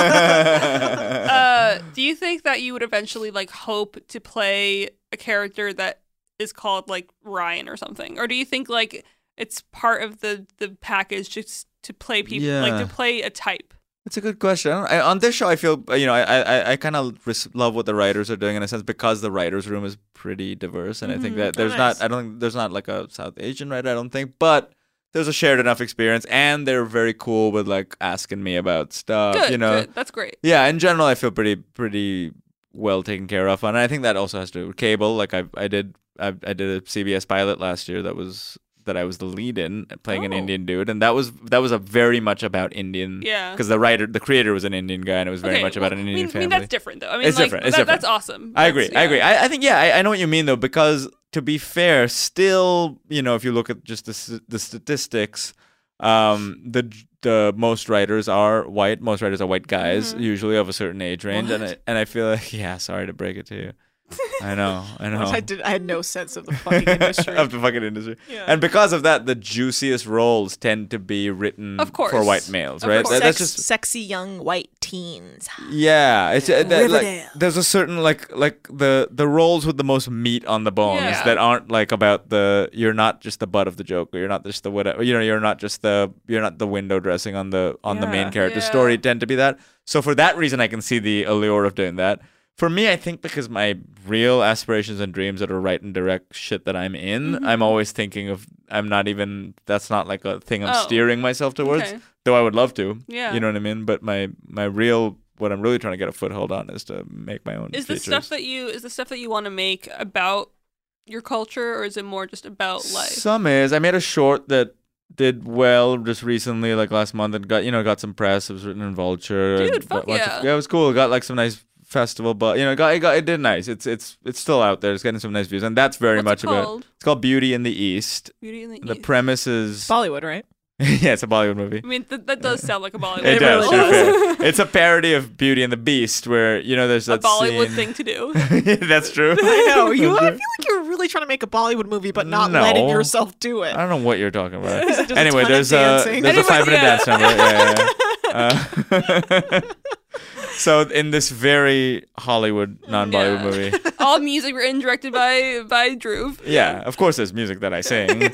uh, do you think that you would eventually like hope to play a character that is called like Ryan or something, or do you think like it's part of the the package just to play people Yeah. like to play a type? That's a good question. I don't, I, on this show, I feel you know I I, I kind of res- love what the writers are doing in a sense because the writers' room is pretty diverse, and I think that there's Oh, not nice. I don't think there's not like a South Asian writer. I don't think, but there's a shared enough experience, and they're very cool with like asking me about stuff. Good, you know, good. That's great. yeah. In general, I feel pretty pretty well taken care of, and I think that also has to do with cable. Like I I did I, I did a C B S pilot last year that was. that I was the lead in, playing an Oh. Indian dude, and that was that was a very much about Indian. Yeah. Because the writer, the creator was an Indian guy, and it was very Okay, much about well, an I Indian mean, I family. mean, that's different, though. I mean, It's like, different, it's that- different. That's awesome. I agree. That's- I agree. yeah. I, I think yeah. I, I know what you mean though, because to be fair, still, you know, if you look at just the s- the statistics, um, the the most writers are white. Most writers are white guys, Mhm. usually of a certain age range, and I, What? and I feel like yeah. Sorry to break it to you. I know. I know. I did. I had no sense of the fucking industry. of the fucking industry. Yeah. And because of that, the juiciest roles tend to be written Of course. for white males, Of right? course. That- Sex, that's just sexy young white teens. yeah. It's uh, that, like, Riverdale. there's a certain like like the the roles with the most meat on the bones Yeah. that aren't like about the you're not just the butt of the joke or you're not just the whatever you know you're not just the you're not the window dressing on the on the main Yeah. character's Yeah. story tend to be that. So for that reason, I can see the allure of doing that. For me, I think because my real aspirations and dreams that are write and direct shit that I'm in, Mhm. I'm always thinking of, I'm not even, that's not like a thing I'm Oh. steering myself towards, Okay. though I would love to. Yeah. You know what I mean? But my, my real, what I'm really trying to get a foothold on is to make my own Is the features. stuff that you is the stuff that you want to make about your culture, or is it more just about life? Some is. I made a short that did well just recently, like last month, and got, you know, got some press. It was written in Vulture. Dude, and fuck bunch of- yeah. yeah, it was cool. It got like some nice festival, but you know, it got, it got it did nice. It's it's it's still out there. It's getting some nice views, and that's very What's much it about. called? It's called Beauty in the East. Beauty in the, The East. premise is Bollywood, right? yeah, it's a Bollywood movie. I mean, th- that does sound like a Bollywood. It does. really to be does. fair. It's a parody of Beauty and the Beast, where you know there's A that Bollywood scene. thing to do. That's true. I know. You. I That's feel like you're really trying to make a Bollywood movie, but not No. letting yourself do it. I don't know what you're talking about. Is it just a Anyway, ton of there's a dancing? there's a Anyway, five minute yeah. dance number. Yeah, yeah, yeah. Uh, so in this very Hollywood non-Bollywood Yeah. movie, All music written and directed by by Dhruv. yeah, of course there's music that I sing.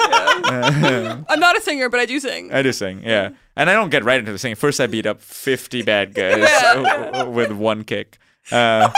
I'm not a singer, but I do sing. I do sing, yeah, and I don't get right into the singing. First, I beat up fifty bad guys Yeah. with one kick. Uh,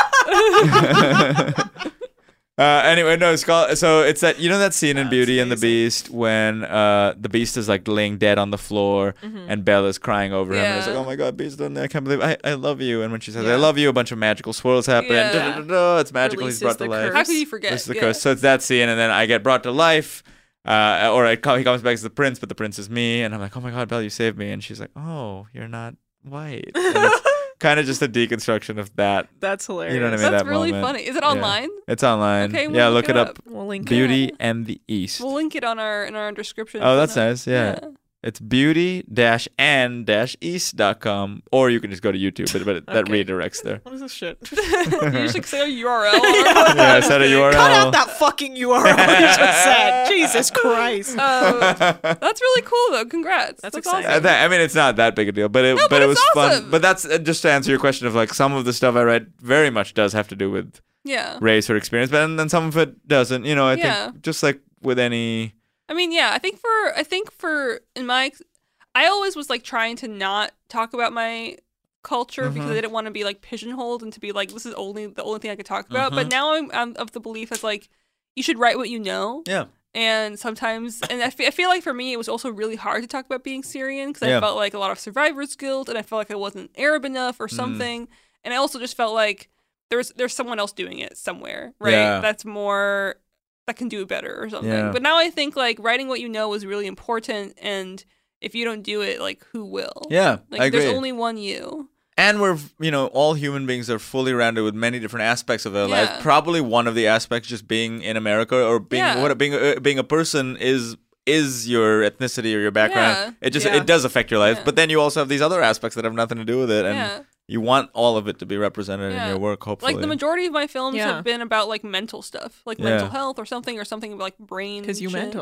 Uh, anyway, no, it's called, so it's that, you know that scene in Beauty and the Beast when uh, the Beast is like laying dead on the floor and Bella's crying over him and it's like, Yeah. oh my god, Beast, I can't believe I, I love you. And when she says, Yeah. I love you, a bunch of magical swirls happen and Yeah. da-da-da-da, it's magical, he's Releases brought to the life. curse. How could you forget? This is the Yeah. curse. So it's that scene, and then I get brought to life, uh, or I call, he comes back as the prince, but the prince is me, and I'm like, oh my god, Belle, you saved me, and she's like, oh, you're not white. And it's kind of just a deconstruction of that. That's hilarious. You know what I mean? That's that really moment. funny. Is it Yeah. online? It's online. Okay, we'll yeah, look look it it up. up. We'll link Beauty it. and the East. We'll link it on our in our description. Oh, for that's that. nice. Yeah. It's beauty and east dot com, or you can just go to YouTube, but, but that Okay. redirects there. What is this shit? You should say a U R L. Yeah, I said a U R L. Cut out that fucking U R L you just said. Jesus Christ. Uh, that's really cool though. Congrats. That's That's, exciting. Uh, awesome. that- I mean, it's not that big a deal, but it, No, but, but it it's was fun. awesome. But that's uh, just to answer your question of like some of the stuff I read very much does have to do with Yeah. race or experience, but and then some of it doesn't. You know, I Yeah. think just like with any. I mean, yeah. I think for I think for in my ex- I always was like trying to not talk about my culture because Mhm. I didn't want to be like pigeonholed and to be like this is only the only thing I could talk about. Mhm. But now I'm, I'm of the belief that like you should write what you know. Yeah. And sometimes, and I fe- I feel like for me, it was also really hard to talk about being Syrian because Yeah. I felt like a lot of survivor's guilt, and I felt like I wasn't Arab enough Mm. or something. And I also just felt like there's there's someone else doing it somewhere, right? Yeah. That's more that can do it better or something. Yeah. But now I think like writing what you know is really important, and if you don't do it, like who will? Yeah, Like I agree. there's only one you. And we're, you know, all human beings are fully rounded with many different aspects of their Yeah. life. Probably one of the aspects just being in America or being Yeah. what being a, being a person is is your ethnicity or your background. Yeah. It just Yeah. it does affect your life. Yeah. But then you also have these other aspects that have nothing to do with it, and Yeah. you want all of it to be represented Yeah. in your work. Hopefully, Like the majority of my films Yeah. have been about like mental stuff, like Yeah. mental health or something, or something like brain. Because you shit. mental.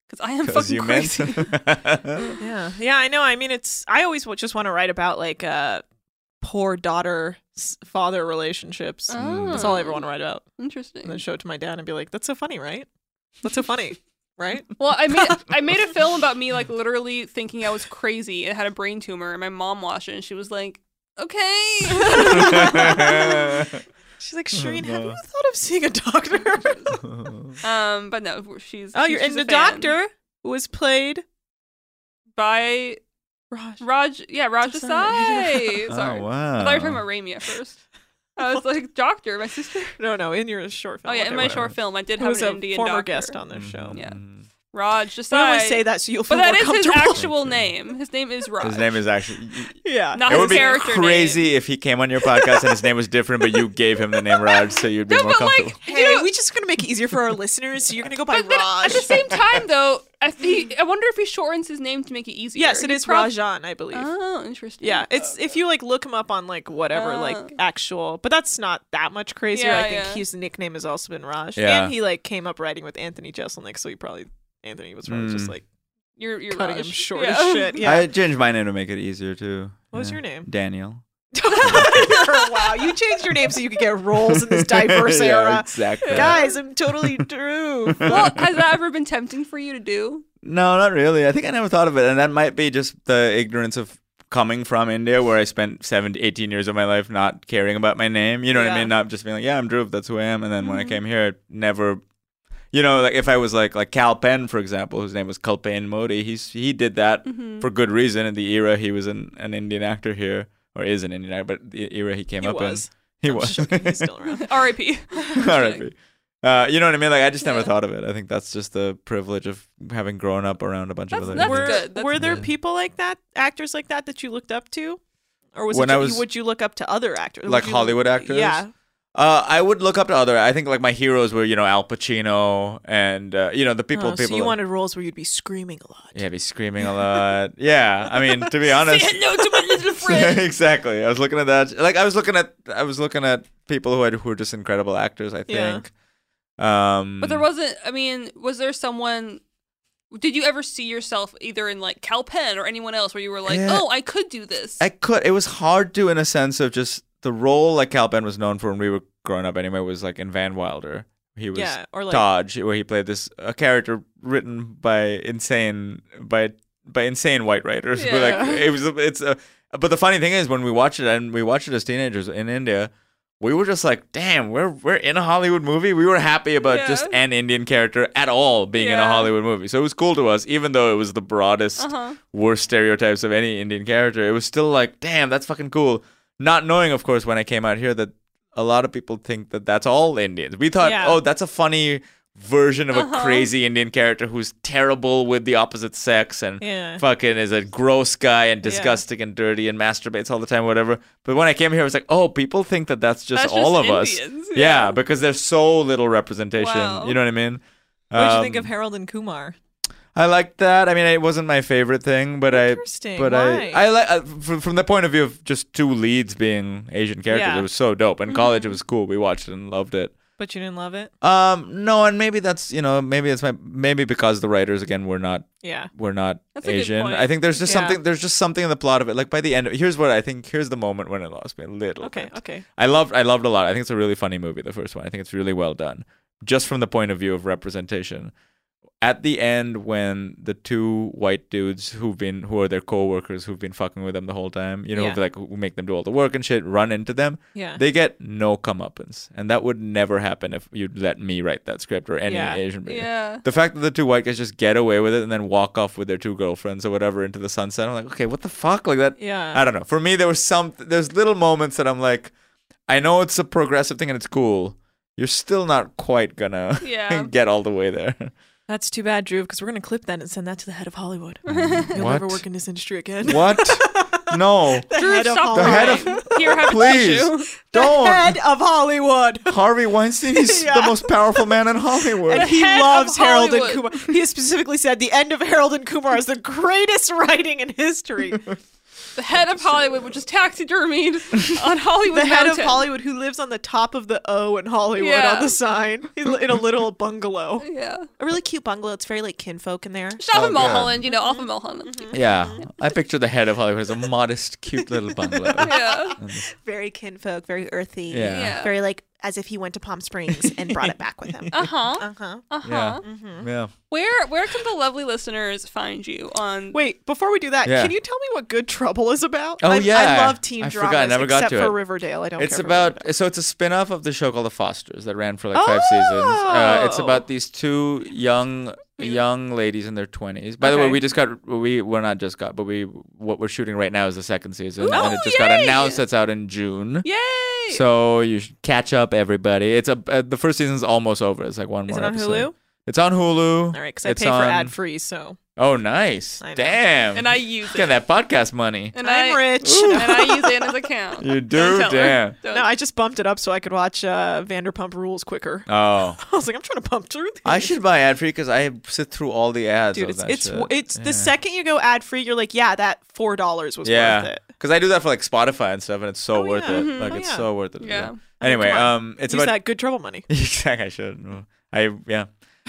Because I am 'Cause fucking you meant crazy. Yeah, yeah, I know. I mean, it's. I always w- just want to write about like uh, poor daughter s- father relationships. Oh. That's all I ever want to write about. Interesting. And then show it to my dad and be like, "That's so funny, right? That's so funny, right?" Well, I made I made a film about me like literally thinking I was crazy and had a brain tumor, and my mom watched it and she was like, "Okay." She's like, Shireen, have you thought of seeing a doctor? um, but no, she's oh, you're she's and a the fan. doctor was played by Raj. Raj, yeah, Raj Desai. Desai. Sorry, Oh, wow. I thought you were talking about Raimi at first. I was like, doctor, my sister. No, no, in your short film. Oh yeah, okay, in my whatever. short film, I did Who have was an a Indian former doctor. guest on this show. Yeah, Mm. Raj Desai. I always say that so you'll feel but that more is his comfortable. actual name. His name is Raj. His name is actually. Yeah, not It his would be character crazy name. if he came on your podcast and his name was different, but you gave him the name Raj, so you'd be No, more but, like, comfortable. Hey, You know- we just gonna make it easier for our listeners. So you're gonna go by But then Raj. at the same time, though, I, th- I wonder if he shortens his name to make it easier. yes, it He is prob- Rajan, I believe. Oh, interesting. Yeah, it's if you like look him up on like whatever Uh. like actual, but that's not that much crazier. Yeah, I think yeah. his nickname has also been Raj, Yeah. and he like came up writing with Anthony Jeselnik, so he probably Anthony was probably just Mm. like You're you're cutting Raj. him short Yeah. as shit. Yeah. I changed my name to make it easier too. What was Yeah. your name? Daniel. Wow, you changed your name so you could get roles in this diverse Yeah, era. exactly. Guys, I'm totally true. Well, has that ever been tempting for you to do? No, not really. I think I never thought of it, and that might be just the ignorance of coming from India, where I spent seventeen, eighteen years of my life not caring about my name. You know what I Yeah. mean? Not just being like, yeah, I'm Dhruv, that's who I am. And then when I Mhm. came here, it never, you know, like if I was like like Kal Penn, for example, whose name was Kalpen Modi, he's he did that Mhm. for good reason. In the era he was an, an Indian actor here, or is an Indian actor, but the era he came He up was. in, he I'm was. joking, he's still around. R I P R I P Uh, you know what I mean? Like I just never Yeah. thought of it. I think that's just the privilege of having grown up around a bunch That's- of other that's Indians. Were, good. That's were there good. people like that, actors like that, that you looked up to, or was When it I ju- was- would you look up to other actors, Like Would you Hollywood look- actors? Yeah, Uh, I would look up to other. I think like my heroes were, you know, Al Pacino and uh, you know the people. Oh, people. so you that- wanted roles where you'd be screaming a lot. Yeah, be screaming a lot. Yeah, I mean to be honest. Say hello to my little friend. Exactly. I was looking at that. Like I was looking at. I was looking at people who had, who were just incredible actors. I Yeah. think. Um, But there wasn't. I mean, was there someone? Did you ever see yourself either in like Kal Penn or anyone else where you were like, Yeah. oh, I could do this? I could. It was hard to, in a sense of just the role like Kal Penn was known for when we were growing up. Anyway, was like in Van Wilder. He was Yeah, or like- Taj, where he played this a character written by insane by by insane white writers. But Yeah. like it was, it's a. But the funny thing is, when we watched it, and we watched it as teenagers in India, we were just like, "Damn, we're we're in a Hollywood movie." We were happy about Yeah. just an Indian character at all being in a Yeah. Hollywood movie. So it was cool to us, even though it was the broadest, Uh-huh. worst stereotypes of any Indian character. It was still like, "Damn, that's fucking cool." Not knowing, of course, when I came out here, that a lot of people think that that's all Indians. We thought, Yeah. oh, that's a funny version of Uh-huh. a crazy Indian character who's terrible with the opposite sex and Yeah. fucking is a gross guy and disgusting and dirty and masturbates all the time, whatever. But when I came here, I was like, oh, people think that that's just That's all just of us. Indians, Yeah. yeah. because there's so little representation. Wow. You know what I mean? What did you think Um, of Harold and Kumar? I liked that. I mean, it wasn't my favorite thing, but I, Interesting. but Why? I, I like uh, from, from the point of view of just two leads being Asian characters. Yeah. It was so dope. In college, Mm-hmm. it was cool. We watched it and loved it. But you didn't love it? Um, no, and maybe that's you know maybe it's my maybe because the writers again were not Yeah. were not That's a good Asian. point. I think there's just Yeah. something there's just something in the plot of it. Like by the end, here's what I think. Here's the moment when it lost me a little. Okay, bit. okay. I loved I loved a lot. I think it's a really funny movie. The first one. I think it's really well done, just from the point of view of representation. At the end, when the two white dudes who've been who are their co-workers who've been fucking with them the whole time, you know, Yeah. like who make them do all the work and shit, run into them, Yeah. they get no comeuppance, and that would never happen if you'd let me write that script or any Yeah. Asian movie. Yeah. The fact that the two white guys just get away with it and then walk off with their two girlfriends or whatever into the sunset, I'm like, okay, what the fuck? Like that. Yeah. I don't know. For me, there was some. There's little moments that I'm like, I know it's a progressive thing and it's cool. You're still not quite gonna Yeah. get all the way there. That's too bad, Drew, because we're going to clip that and send that to the head of Hollywood. You'll What? never work in this industry again. What? No. The Drew, head of stop The head Hollywood. of Here, have a please tissue. The don't. head of Hollywood. Harvey Weinstein. He's Yeah. the most powerful man in Hollywood. And he head of loves Harold and Hollywood. Kumar. He has specifically said the end of Harold and Kumar is the greatest writing in history. The head of Hollywood, which is taxidermied on Hollywood The head Mountain. of Hollywood who lives on the top of the O in Hollywood Yeah. on the sign in in a little bungalow. Yeah. A really cute bungalow. It's very like kinfolk in there. Just off Oh, of good. Mulholland, you know, off of Mulholland. Yeah, I picture the head of Hollywood as a modest, cute little bungalow. Yeah. Very kinfolk, very earthy. Yeah. Yeah. Very like as if he went to Palm Springs and brought it back with him. Uh-huh. Uh-huh. Uh-huh. Yeah. Mm-hmm. Yeah. Where where can the lovely listeners find you on Wait, before we do that, Yeah. can you tell me what Good Trouble is about? Oh, I, yeah. I love teen I dramas, forgot, I never got except to for it. Riverdale. I don't It's care for about Riverdale. so it's a spin-off of the show called The Fosters that ran for like five seasons. Uh, it's Oh. about these two young young ladies in their twenties. By the way, Okay. we just got we we're not just got, but we what we're shooting right now is the second season, Ooh, and it just yay! got announced that's out in June. Yay! So you should catch up, everybody. It's a uh, the first season's almost over. It's like one Is more. it on episode. Hulu? It's on Hulu. All right, because I It's pay for on- ad free, so Oh, nice! I know. Damn. And I use Get it. that podcast money. And I'm I, rich. And I use Anna's account. You Don't do, tell her. damn. Don't. No, I just bumped it up so I could watch uh, Vanderpump Rules quicker. Oh. I was like, I'm trying to pump through these. I should buy ad free because I sit through all the ads. Dude, of it's that it's shit. it's Yeah. the second you go ad free, you're like, yeah, that four dollars was worth Yeah, it. because I do that for like Spotify and stuff, and it's so Oh, worth yeah. it. Mhm. Like Oh, it's yeah. so worth it. to do. Yeah. Anyway, come on. um, it's Use about that Good Trouble money. exactly. I should. I yeah.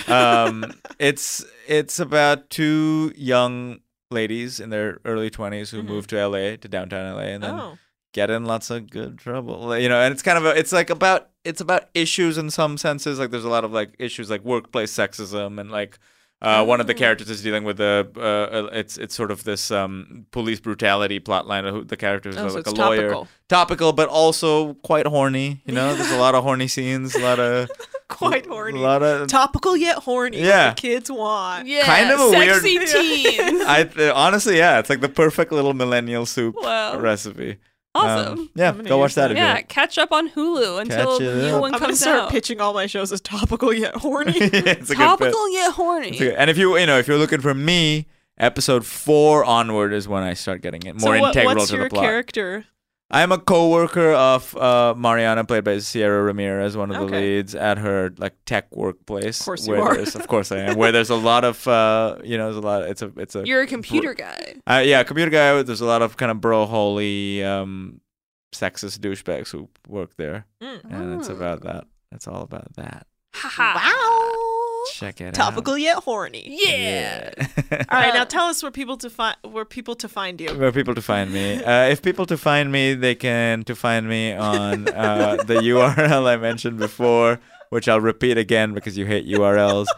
Um, it's it's about two young ladies in their early twenties who Mhm. moved to L A to downtown L A and then Oh, get in lots of good trouble. You know, and it's kind of a, it's like about it's about issues in some senses. Like there's a lot of like issues like workplace sexism and like uh, one of the Oh. characters is dealing with a uh, it's it's sort of this um, police brutality plot line. Who the character is Oh, so like a it's lawyer, topical. topical, but also quite horny. You know, there's a lot of horny scenes, a lot of quite horny. a lot of. Topical yet horny. Yeah. What the kids want. Yeah, Kind of a weird- sexy teen. I th- honestly, yeah, it's like the perfect little millennial soup Wow. recipe. Awesome. Um, yeah, I'm gonna go watch use that. that. if Yeah, you catch up on Hulu until Catch it the new up. one I'm gonna comes start out. pitching all my shows as topical yet horny. it's a good bit. Topical yet horny. It's a good- And if you you know if you're looking for me, episode four onward is when I start getting it more so what, integral what's to your the plot. character? I'm a co-worker of uh, Mariana, played by Sierra Ramirez, one of the Okay. leads at her like tech workplace. Of course you where are. there's- Of course I am. Where there's a lot of uh, you know, there's a lot. It's a it's a You're a computer guy. Uh, yeah, computer guy. There's a lot of kind of bro holy, um, sexist douchebags who work there, Mm. and it's Oh. about that. It's all about that. Haha. Wow. Check it Topical out. yet horny. Yeah. Yeah. All right, now Uh, tell us where people to find where people to find you. Where people to find me? Uh, if people to find me, they can to find me on uh, the U R L I mentioned before, which I'll repeat again because you hate U R Ls.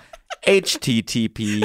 H T T P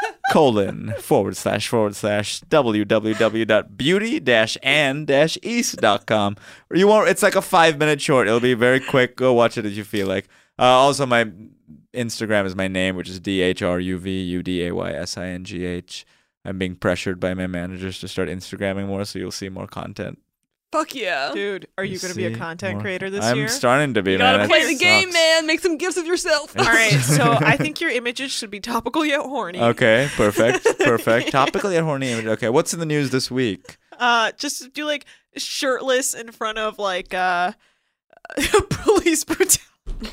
colon forward slash forward slash www dot beauty dash and dash east dot com. Or you won't. It's like a five minute short. It'll be very quick. Go watch it if you feel like. Uh, also, my Instagram is my name, which is D H R U V U D A Y S I N G H. I'm being pressured by my managers to start Instagramming more, so you'll see more content. Fuck yeah. Dude, are you You'll going to be a see content more- creator this I'm year? starting to be, You man. gotta It play the game, sucks. man. Make some gifts of yourself. All right, so I think your images should be topical yet horny. Okay, perfect, perfect. Topical yet horny image. Okay, what's in the news this week? Uh, just do like shirtless in front of like uh, police brutality.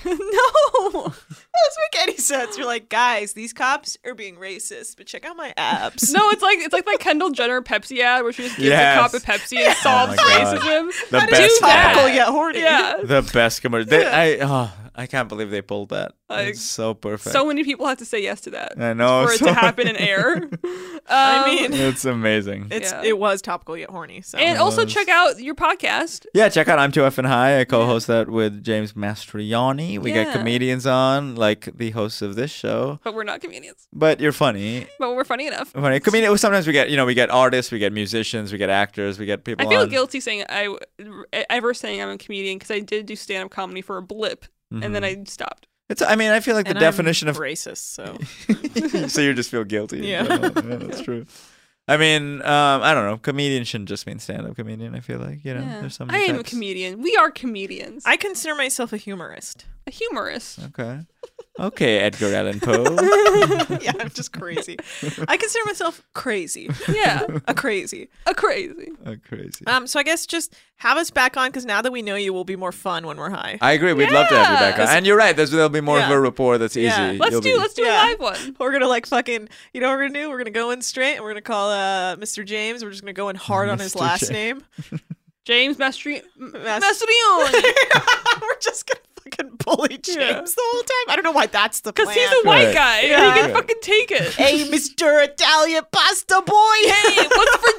No. Doesn't make any sense. You're like, guys, these cops are being racist, but check out my abs. No, it's like it's like that Kendall Jenner Pepsi ad where she just gives Yes. a cop a Pepsi and solves Oh my God. racism. The That best is topical ad. yet horny. Yeah. The best commercial. They, I oh, I can't believe they pulled that. Like, It's so perfect. So many people have to say yes to that I know. for it so- to happen in air. Um, I mean, It's amazing. it's Yeah. it was topical yet horny. So and also was- check out your podcast. Yeah, check out I'm Too Effin' High. I co-host that with James Mastriani. We Yeah. get comedians on, like the hosts of this show. But we're not comedians. But you're funny. But we're funny enough. Funny. Comedian. Sometimes we get, you know, we get artists, we get musicians, we get actors, we get people I feel on. guilty saying I ever saying I'm a comedian because I did do stand up comedy for a blip and then I stopped. It's. I mean, I feel like the and definition I'm of racist. So so you just feel guilty. Yeah. yeah, that's true. I mean, um, I don't know. Comedian shouldn't just mean stand-up comedian. I feel like you know, Yeah. there's some. I am a types. comedian. We are comedians. I consider myself a humorist. a humorist. Okay. Okay, Edgar Allan Poe. Yeah, I'm just crazy. I consider myself crazy. Yeah. A crazy. A crazy. A crazy. Um, so I guess just have us back on because now that we know you, we'll be more fun when we're high. I agree. We'd love to have you back on. Yeah. And you're right. There's, there'll be more Yeah. of a rapport that's easy. Yeah. Let's You'll do be- let's do Yeah. a live one. We're gonna like fucking, you know what we're gonna do? We're gonna go in straight and we're gonna call uh Mister James. We're just gonna go in hard on his Mister last James. name. James Mastri- Mas- Mastrione. We're just gonna fucking bully James Yeah. the whole time. I don't know why that's the Because plan. he's a white Right. guy and Yeah. he can fucking take it. Hey, Mister Italian Pasta Boy. Hey, what's for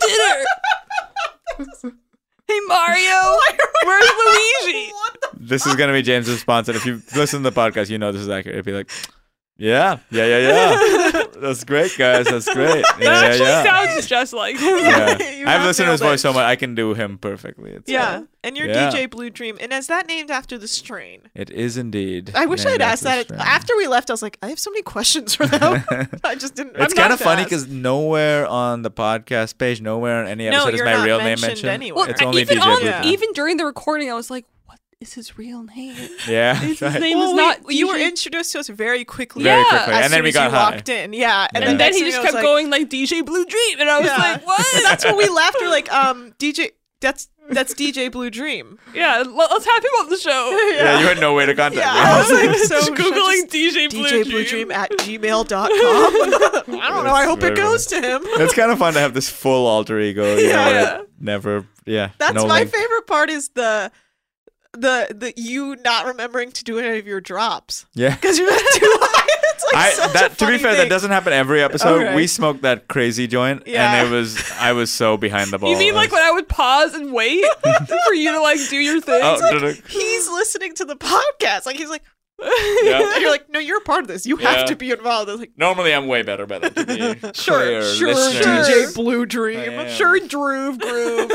dinner? Hey, Mario. Where's Luigi? What the This is going to be James' response. And if you listen to the podcast, you know this is accurate. It'd be like, yeah, yeah, yeah, yeah. That's great, guys. That's great. Yeah, That yeah, actually yeah. sounds just like him. Yeah. You I've have listened to his nailed voice it. so much, I can do him perfectly. It's, Yeah, and you're Yeah. D J Blue Dream, and is that named after the strain? It is indeed. I wish named I'd asked after that Strand. after we left. I was like, I have so many questions for them. I just didn't. It's I'm kind not of funny fast. because nowhere on the podcast page, nowhere on any No, episode is you're my not real name mentioned mentioned. anywhere. Well, It's only even D J on, Blue. Yeah. even during the recording, I was like, "What is his real name? Yeah, His right. name Well, is we- not." you were D J introduced to us very quickly. Very Yeah. quickly, As and then soon we as got you high. walked in. Yeah, and, Yeah. then, And then next he thing just I was kept like- going like D J Blue Dream, and I was Yeah. like, "What?" And that's when we left. We're like, um, D J. That's that's D J Blue Dream. Yeah, let- let's have him on the show. Yeah, you had no way to contact Yeah, me. I was like, so Just googling D J Blue, D J Blue Dream at gmail dot com. I don't know. I hope it very goes to him. It's kind of fun to have this full alter ego. You know, Yeah. that never, yeah. That's no my link. favorite part is the the the you not remembering to do any of your drops Yeah. because you're too high. It's like I, such a that to be funny fair, thing. that doesn't happen every episode. Okay. We smoked that crazy joint, Yeah. and it was I was so behind the ball. You mean like when I would pause and wait for you to like do your thing? Oh, It's like, did it- he's listening to the podcast. Like he's like, Yeah. and you're like, no, you're a part of this. You have Yeah. to be involved. It's like, Normally, I'm way better, but to be sure, clear, sure, listeners. D J Blue Dream, I am. sure, Droove Groove,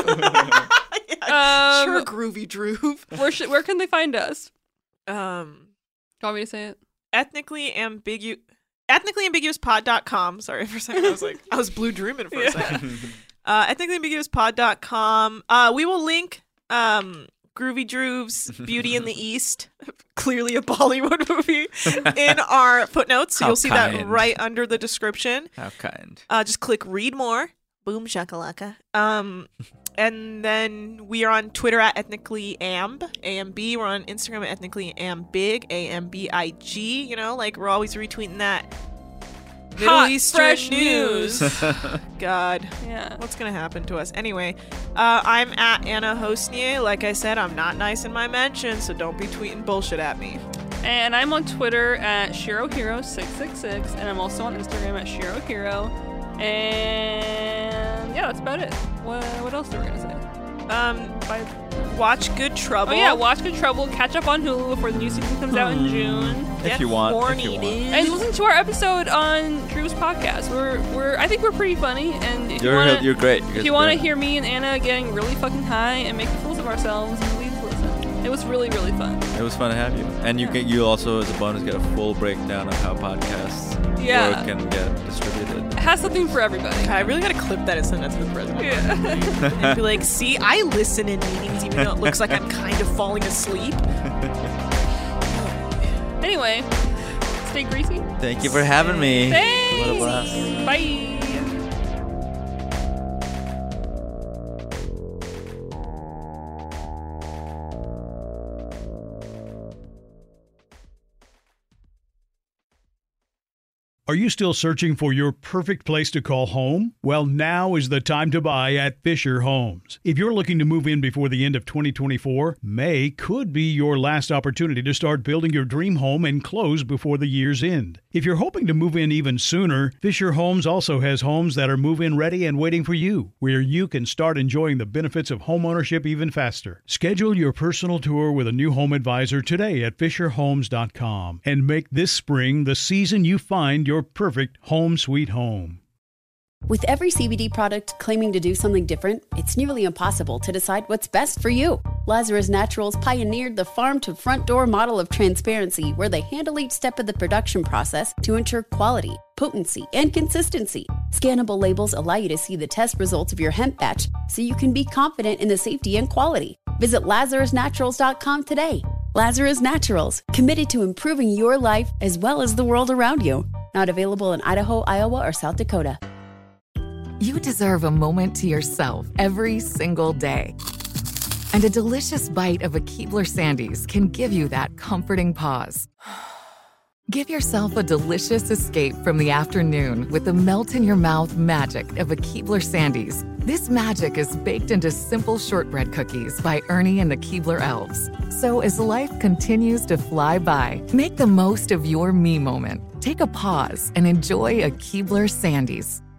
yeah, Um, sure, Groovy Droove. Where should, where can they find us? Um, Do you want me to say it? ethnically ambiguous. ethnically ambiguous pod dot com. Sorry for a second. I was like, I was blue dreaming for a second. Uh, ethnically ambiguous pod dot com. Uh, we will link um, Groovy Droove's Beauty in the East, clearly a Bollywood movie, in our footnotes. So How you'll see that kind. right under the description. How kind. Uh, just click read more. Boom shakalaka. Um, and then we are on Twitter at ethnically amb, A M B. We're on Instagram at ethnically ambig, A M B I G. You know, like we're always retweeting that Middle Hot, Eastern fresh news. God, Yeah. what's gonna happen to us? Anyway, uh, I'm at Anna Hosnier. Like I said, I'm not nice in my mention, so don't be tweeting bullshit at me. And I'm on Twitter at ShiroHero six six six, and I'm also on Instagram at ShiroHero. And yeah, that's about it. What, what else are we gonna say? Um, by watch Good Trouble. Oh yeah, watch Good Trouble. Catch up on Hulu before the new season comes out in June. If you want, if horny, you want. dude. And listen to our episode on Drew's podcast. We're we're I think we're pretty funny. And if You're you wanna, you're great. if you want to hear me and Anna getting really fucking high and making fools of ourselves, please listen. It was really really fun. It was fun to have you, and you get you also as a bonus get a full breakdown of how podcasts Yeah. work and get distributed. It has something for everybody. God, I really gotta clip that and send that to the president. Yeah. And be like, see, I listen in meetings even though it looks like I'm kind of falling asleep. Anyway, stay greasy. Thank you for having me. Thanks. What a blast. Bye. Are you still searching for your perfect place to call home? Well, now is the time to buy at Fisher Homes. If you're looking to move in before the end of twenty twenty-four, May could be your last opportunity to start building your dream home and close before the year's end. If you're hoping to move in even sooner, Fisher Homes also has homes that are move-in ready and waiting for you, where you can start enjoying the benefits of homeownership even faster. Schedule your personal tour with a new home advisor today at fisher homes dot com and make this spring the season you find your perfect home sweet home. With every C B D product claiming to do something different, it's nearly impossible to decide what's best for you. Lazarus Naturals pioneered the farm-to-front-door model of transparency, where they handle each step of the production process to ensure quality, potency, and consistency. Scannable labels allow you to see the test results of your hemp batch, so you can be confident in the safety and quality. Visit lazarus naturals dot com today. Lazarus Naturals, committed to improving your life as well as the world around you. Not available in Idaho, Iowa, or South Dakota. You deserve a moment to yourself every single day. And a delicious bite of a Keebler Sandies can give you that comforting pause. Give yourself a delicious escape from the afternoon with the melt-in-your-mouth magic of a Keebler Sandies. This magic is baked into simple shortbread cookies by Ernie and the Keebler Elves. So as life continues to fly by, make the most of your me moment. Take a pause and enjoy a Keebler Sandies.